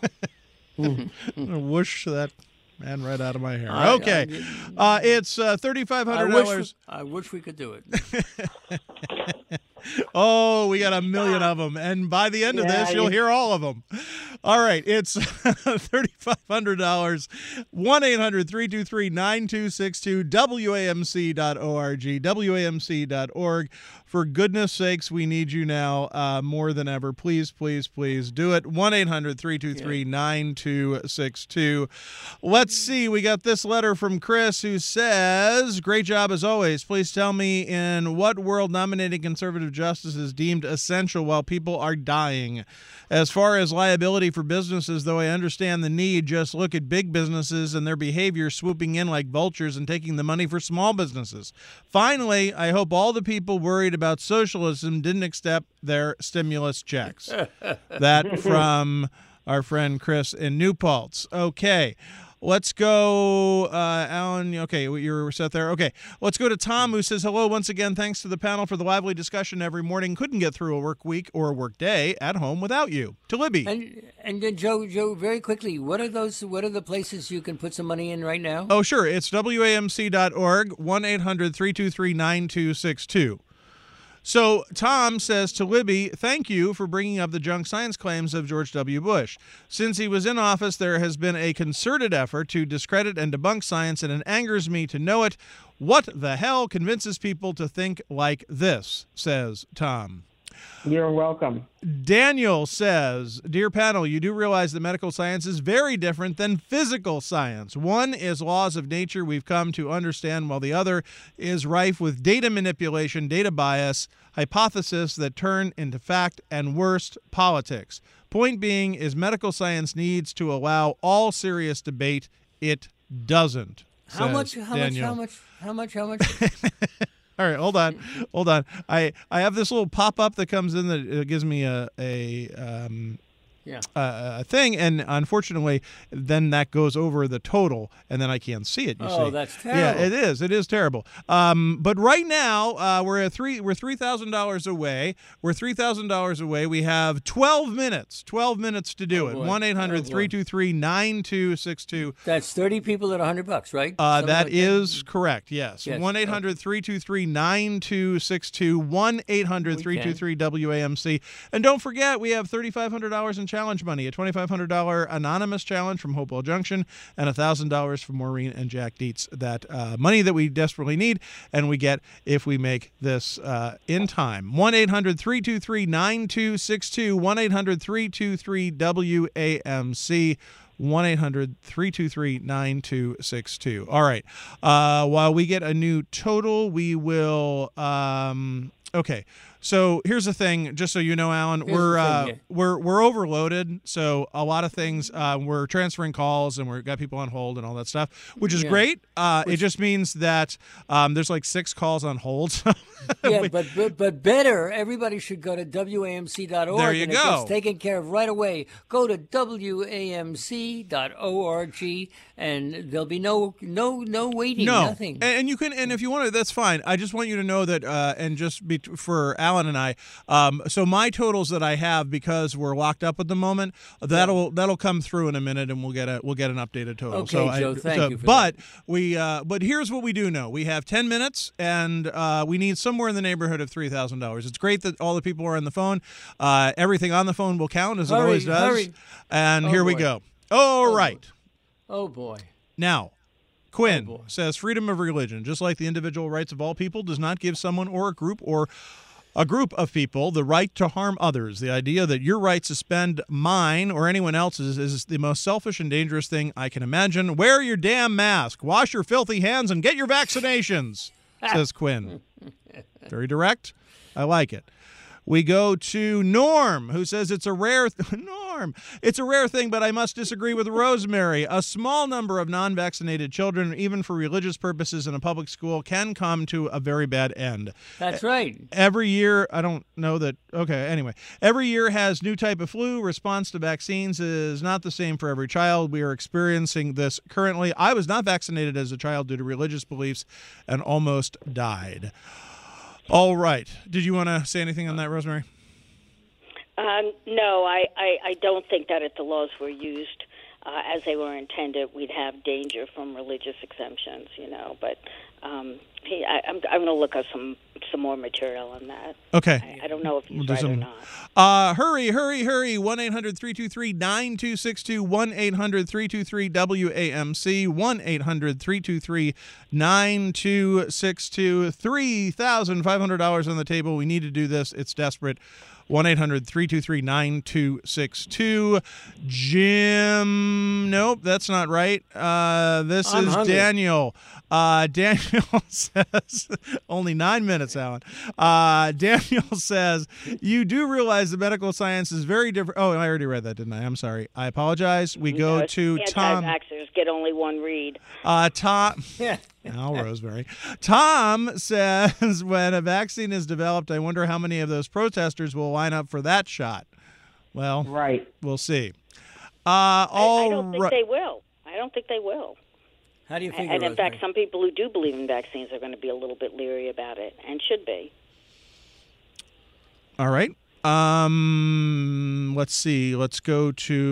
Whoosh that man right out of my hair. I- Okay, uh, it's uh, thirty-five I hundred wish, dollars. I wish we could do it. Oh, we got a million of them, and by the end of Yeah, this, you'll you- hear all of them. All right, it's thirty-five hundred dollars. one eight hundred three two three nine two six two. W A M C dot org. W A M C dot org. For goodness sakes, we need you now uh, more than ever. Please, please, please do it. one eight hundred three two three nine two six two. Let's see. We got this letter from Chris who says, great job as always. Please tell me in what world nominating conservative justice is deemed essential while people are dying. As far as liability for businesses, though I understand the need, just look at big businesses and their behavior swooping in like vultures and taking the money for small businesses. Finally, I hope all the people worried about socialism didn't accept their stimulus checks. That from our friend Chris in New Paltz. Okay. Let's go, uh, Alan. Okay, you're set there. Okay, let's go to Tom, who says, hello once again. Thanks to the panel for the lively discussion every morning. Couldn't get through a work week or a work day at home without you. To Libby. And and then Joe, Joe, very quickly, what are those? What are the places you can put some money in right now? Oh, sure. It's W A M C dot org, one eight hundred three two three nine two six two. So Tom says to Libby, thank you for bringing up the junk science claims of George W. Bush. Since he was in office, there has been a concerted effort to discredit and debunk science, and it angers me to know it. What the hell convinces people to think like this, says Tom. You're welcome. Daniel says, Dear panel, you do realize that medical science is very different than physical science. One is laws of nature we've come to understand, while the other is rife with data manipulation, data bias, hypothesis that turn into fact, and worst, politics. Point being is medical science needs to allow all serious debate. It doesn't. How much, how Daniel. much, how much, how much, how much? All right, hold on, hold on. I, I have this little pop up that comes in that uh, gives me a a um, yeah. a, a thing, and unfortunately, then that goes over the total, and then I can't see it. You Oh, see. that's terrible. Yeah, it is. It is terrible. Um, but right now, uh, we're at three. We're three thousand dollars away. We're three thousand dollars away. We have twelve minutes. Twelve minutes to do Oh, it. boy. One eight Oh, hundred boy. three two three nine two six two. That's thirty people at a hundred bucks, right? Uh, Something that like is correct, yes. Yes. one eight hundred three two three nine two six two, one eight hundred three two three W A M C. And don't forget, we have thirty-five hundred dollars in challenge money, a twenty-five hundred dollars anonymous challenge from Hopewell Junction, and one thousand dollars from Maureen and Jack Dietz. That uh, money that we desperately need, and we get if we make this uh, in time. one eight hundred three two three nine two six two, one eight hundred three two three W A M C. one eight hundred three two three nine two six two. All right. Uh, while we get a new total, we will. Um, okay. So here's the thing, just so you know, Alan, Here's we're the thing, uh, yeah. we're we're overloaded. So a lot of things, uh, we're transferring calls and we've got people on hold and all that stuff, which is Yeah. great. Uh, it just means that um, there's like six calls on hold. So Yeah, we- but, but but better. Everybody should go to W A M C dot org. There you and go. It gets taken care of right away. Go to W A M C dot org, and there'll be no no no waiting. No, Nothing. And, and you can, and if you want to, that's fine. I just want you to know that, uh, and just be, for Alan and I. Um, so my totals that I have, because we're locked up at the moment, that'll that'll come through in a minute, and we'll get a we'll get an updated total. Okay, so Joe, I, thank so, you for But we, uh, but here's what we do know: we have ten minutes, and uh, we need somewhere in the neighborhood of three thousand dollars. It's great that all the people are on the phone. Uh, everything on the phone will count, as it Hurry, always does. hurry. And Oh, here we boy. go. All Oh, right. boy. Oh boy. Now, Quinn Oh, boy. says freedom of religion, just like the individual rights of all people, does not give someone or a group or a group of people the right to harm others. The idea that your right to suspend mine or anyone else's is the most selfish and dangerous thing I can imagine. Wear your damn mask, wash your filthy hands, and get your vaccinations, says Quinn. Very direct. I like it. We go to Norm, who says it's a rare th- Norm. It's a rare thing, but I must disagree with Rosemary. A small number of non-vaccinated children, even for religious purposes in a public school, can come to a very bad end. That's right. Every year, I don't know that. Okay, anyway, every year has new type of flu. Response to vaccines is not the same for every child. We are experiencing this currently. I was not vaccinated as a child due to religious beliefs and almost died. All right. Did you want to say anything on that, Rosemary? Um, no, I, I, I don't think that if the laws were used uh, as they were intended, we'd have danger from religious exemptions, you know. But um, he, I, I'm, I'm going to look up some, some more material on that. Okay. I, I don't know if he's We'll do right or some- not. Uh, hurry, hurry, hurry. one eight hundred three two three nine two six two, one eight hundred three two three W A M C, one eight hundred three two three nine two six two. three thousand five hundred dollars on the table. We need to do this. It's desperate. one eight hundred three two three nine two six two. Jim, nope, that's not right. Uh, this I'm is hungry. Daniel. Uh, Daniel says, only nine minutes, Alan. Uh, Daniel says, you do realize the medical science is very different. Oh, I already read that, didn't I? I'm sorry. I apologize. We go No, to Tom. Anti-vaxxers get only one read. Uh, Tom. Yeah. Now, Rosemary. Tom says, when a vaccine is developed, I wonder how many of those protesters will line up for that shot. Well, Right. we'll see. Uh, I, all I don't think right. they will. I don't think they will. How do you figure? And in fact, Rosemary? some people who do believe in vaccines are going to be a little bit leery about it, and should be. All right. Um, let's see. Let's go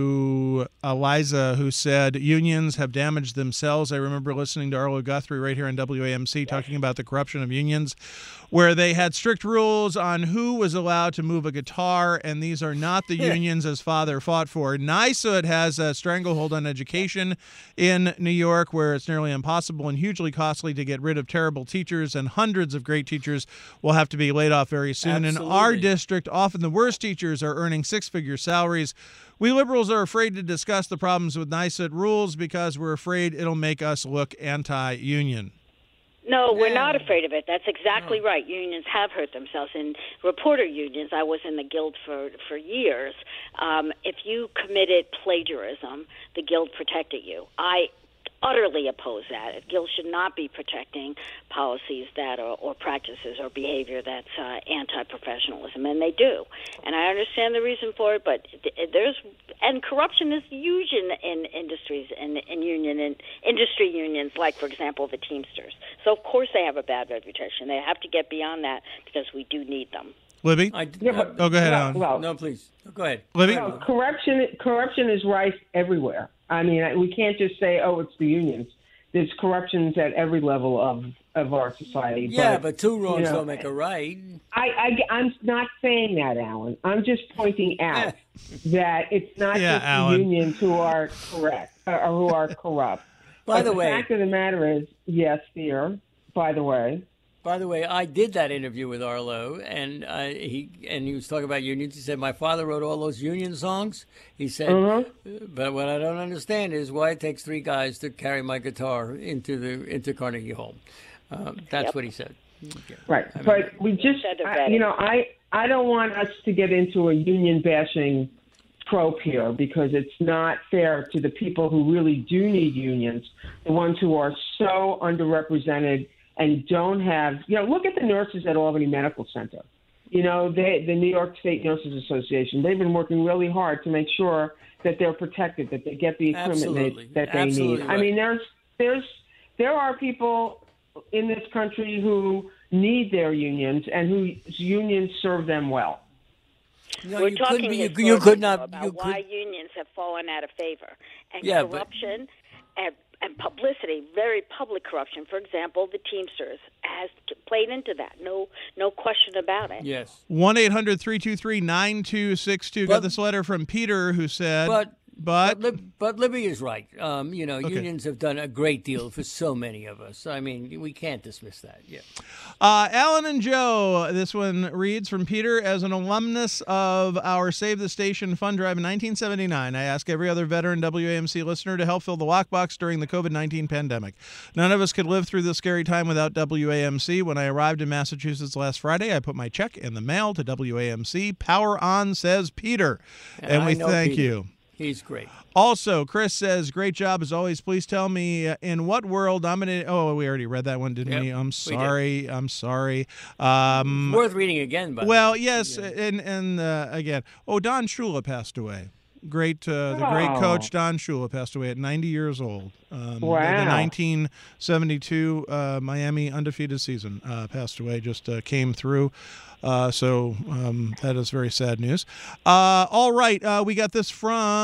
to Eliza, who said unions have damaged themselves. I remember listening to Arlo Guthrie right here on W A M C talking about the corruption of unions, where they had strict rules on who was allowed to move a guitar, and these are not the unions his father fought for. NYSUD has a stranglehold on education in New York, where it's nearly impossible and hugely costly to get rid of terrible teachers, and hundreds of great teachers will have to be laid off very soon. Absolutely. In our district, often the worst teachers are earning six-figure salaries. We liberals are afraid to discuss the problems with NYSUD rules because we're afraid it'll make us look anti-union. No, we're not afraid of it. That's exactly no. right. Unions have hurt themselves. In reporter unions, I was in the Guild for, for years. Um, if you committed plagiarism, the Guild protected you. I utterly oppose that. A Guild should not be protecting policies that are, or practices or behavior that's uh, anti-professionalism, and they do. And I understand the reason for it, but there's and corruption is huge in, in industries and in, in union and industry unions, like for example the Teamsters. So of course they have a bad reputation. They have to get beyond that because we do need them. Libby? I, Yeah, but- Oh, go ahead, well, Alan. well, no, please. Go ahead. Libby? No, corruption corruption is rife everywhere. I mean, we can't just say, "Oh, it's the unions." There's corruptions at every level of, of our society. Yeah, but, but two wrongs you know, don't make a right. I, I, I'm not saying that, Alan. I'm just pointing out that it's not Yeah, just Alan. the unions who are correct uh, or who are corrupt. By but the the way, fact of the matter is, yes, dear. By the way. By the way, I did that interview with Arlo, and uh, he and he was talking about unions. He said, my father wrote all those union songs. He said, Mm-hmm. but what I don't understand is why it takes three guys to carry my guitar into the into Carnegie Hall. Um, that's Yep. what he said. Okay. Right, I mean, but we just, Said they're I, ready. you know, I I don't want us to get into a union bashing trope here because it's not fair to the people who really do need unions, the ones who are so underrepresented and don't have, you know, look at the nurses at Albany Medical Center. You know, they, the New York State Nurses Association, they've been working really hard to make sure that they're protected, that they get the equipment Absolutely. they, that they Absolutely need. right. I mean, there's there's there are people in this country who need their unions and whose unions serve them well. no, We're you talking couldn't be, you, historically you could not. about You why could, unions have fallen out of favor. And Yeah, but- corruption and, and publicity, very public corruption. For example, the Teamsters has t- played into that. No, no question about it. yes, one eight hundred three two three nine two six two. Got But- this letter from Peter who said, but but, But, Lib- but Libby is right. Um, you know, Okay. unions have done a great deal for so many of us. I mean, we can't dismiss that. Yeah. Uh, Alan and Joe, this one reads from Peter. As an alumnus of our Save the Station fund drive in nineteen seventy-nine, I ask every other veteran W A M C listener to help fill the lockbox during the COVID nineteen pandemic. None of us could live through this scary time without W A M C. When I arrived in Massachusetts last Friday, I put my check in the mail to W A M C. Power on, says Peter. And I we know thank Peter. you. He's great. Also, Chris says, great job as always. Please tell me uh, in what world dominated. Oh, we already read that one, didn't Yep, we? I'm we did. sorry. I'm sorry. Um, Worth reading again, by the well, way. yes, Yeah. and and uh, again, oh, Don Shula passed away. Great, uh, the great Oh. coach Don Shula passed away at ninety years old. Um, the- The Wow. nineteen seventy-two uh, Miami undefeated season uh, passed away. Just uh, came through. Uh, so um, that is very sad news. Uh, all right, uh, we got this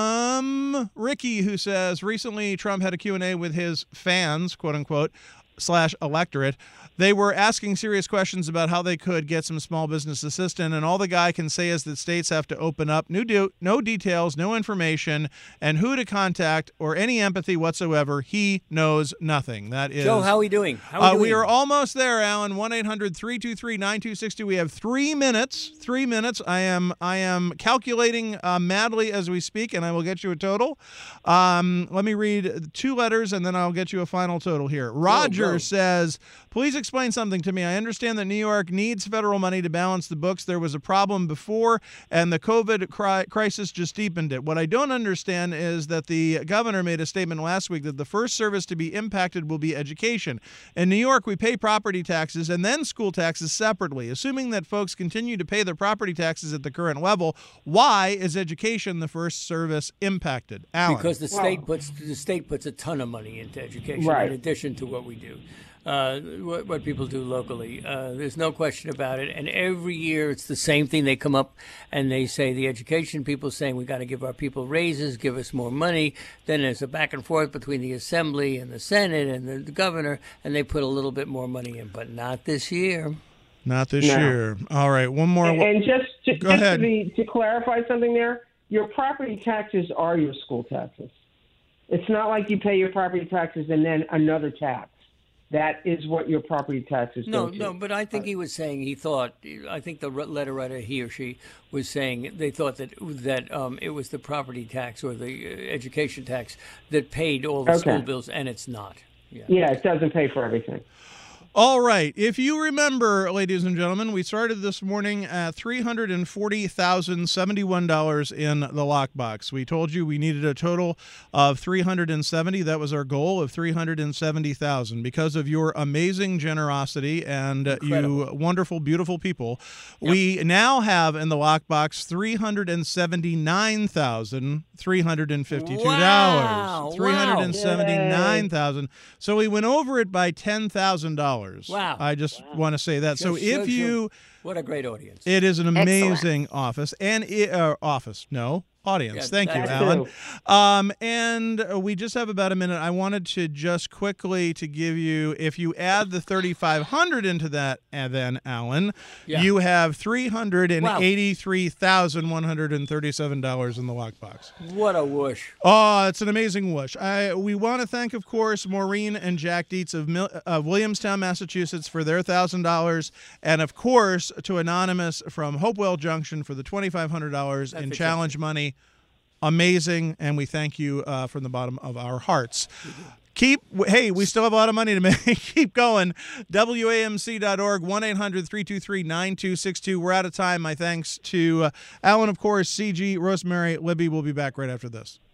from Ricky, who says recently Trump had a Q and A with his fans, quote unquote, slash electorate. They were asking serious questions about how they could get some small business assistance, and all the guy can say is that states have to open up, new do- no details, no information, and who to contact or any empathy whatsoever. He knows nothing. That is. Joe, how are we doing? How Uh, are we we doing? are almost there, Alan. one eight hundred three two three nine two six two. We have three minutes. Three minutes. I am I am calculating uh, madly as we speak, and I will get you a total. Um, let me read two letters, and then I'll get you a final total here. Roger go. says, please explain something to me. I understand that New York needs federal money to balance the books. There was a problem before, and the COVID cri- crisis just deepened it. What I don't understand is that the governor made a statement last week that the first service to be impacted will be education. In New York, we pay property taxes and then school taxes separately. Assuming that folks continue to pay their property taxes at the current level, why is education the first service impacted? Alan. Because the Well- state puts the state puts a ton of money into education Right. in addition to what we do. uh, what, what people do locally. Uh, there's no question about it. And every year it's the same thing. They come up and they say, the education people saying we got to give our people raises, give us more money. Then there's a back and forth between the Assembly and the Senate and the, the governor, and they put a little bit more money in, but not this year. Not this No. year. All right, one more. And, and just, to, Go just ahead. To, be, to clarify something there, your property taxes are your school taxes. It's not like you pay your property taxes and then another tax. That is what your property taxes No, go to. no, but I think he was saying he thought. I think the letter writer, he or she, was saying they thought that that um, it was the property tax or the uh, education tax that paid all the Okay. school bills, and it's not. Yeah. Yeah, it doesn't pay for everything. All right. If you remember, ladies and gentlemen, we started this morning at three hundred forty thousand seventy-one dollars in the lockbox. We told you we needed a total of three hundred seventy. That was our goal of three hundred seventy thousand. Because of your amazing generosity and uh, you wonderful, beautiful people, Yep. we now have in the lockbox three hundred seventy-nine thousand three hundred fifty-two dollars. Wow. three hundred seventy-nine thousand dollars. So we went over it by ten thousand dollars. Wow. I just want to say that. So Just if shows you, what a great audience. it is an amazing Excellent. office and it, uh, office. No. Audience. Yeah, Thank you, that Alan. too. Um, and uh, we just have about a minute. I wanted to just quickly to give you, if you add the thirty-five hundred into that, and then Alan, Yeah. you have three hundred eighty-three thousand one hundred thirty-seven dollars in the lockbox. What a whoosh. Oh, it's an amazing whoosh. I we want to thank, of course, Maureen and Jack Dietz of, Mil- of Williamstown, Massachusetts for their one thousand dollars, and of course to Anonymous from Hopewell Junction for the twenty-five hundred dollars in That's challenge money. Amazing, and we thank you uh, from the bottom of our hearts. Keep, hey, we still have a lot of money to make. Keep going. W A M C dot org, one eight hundred three two three nine two six two. We're out of time. My thanks to uh, Alan, of course, C G, Rosemary, Libby. We'll be back right after this.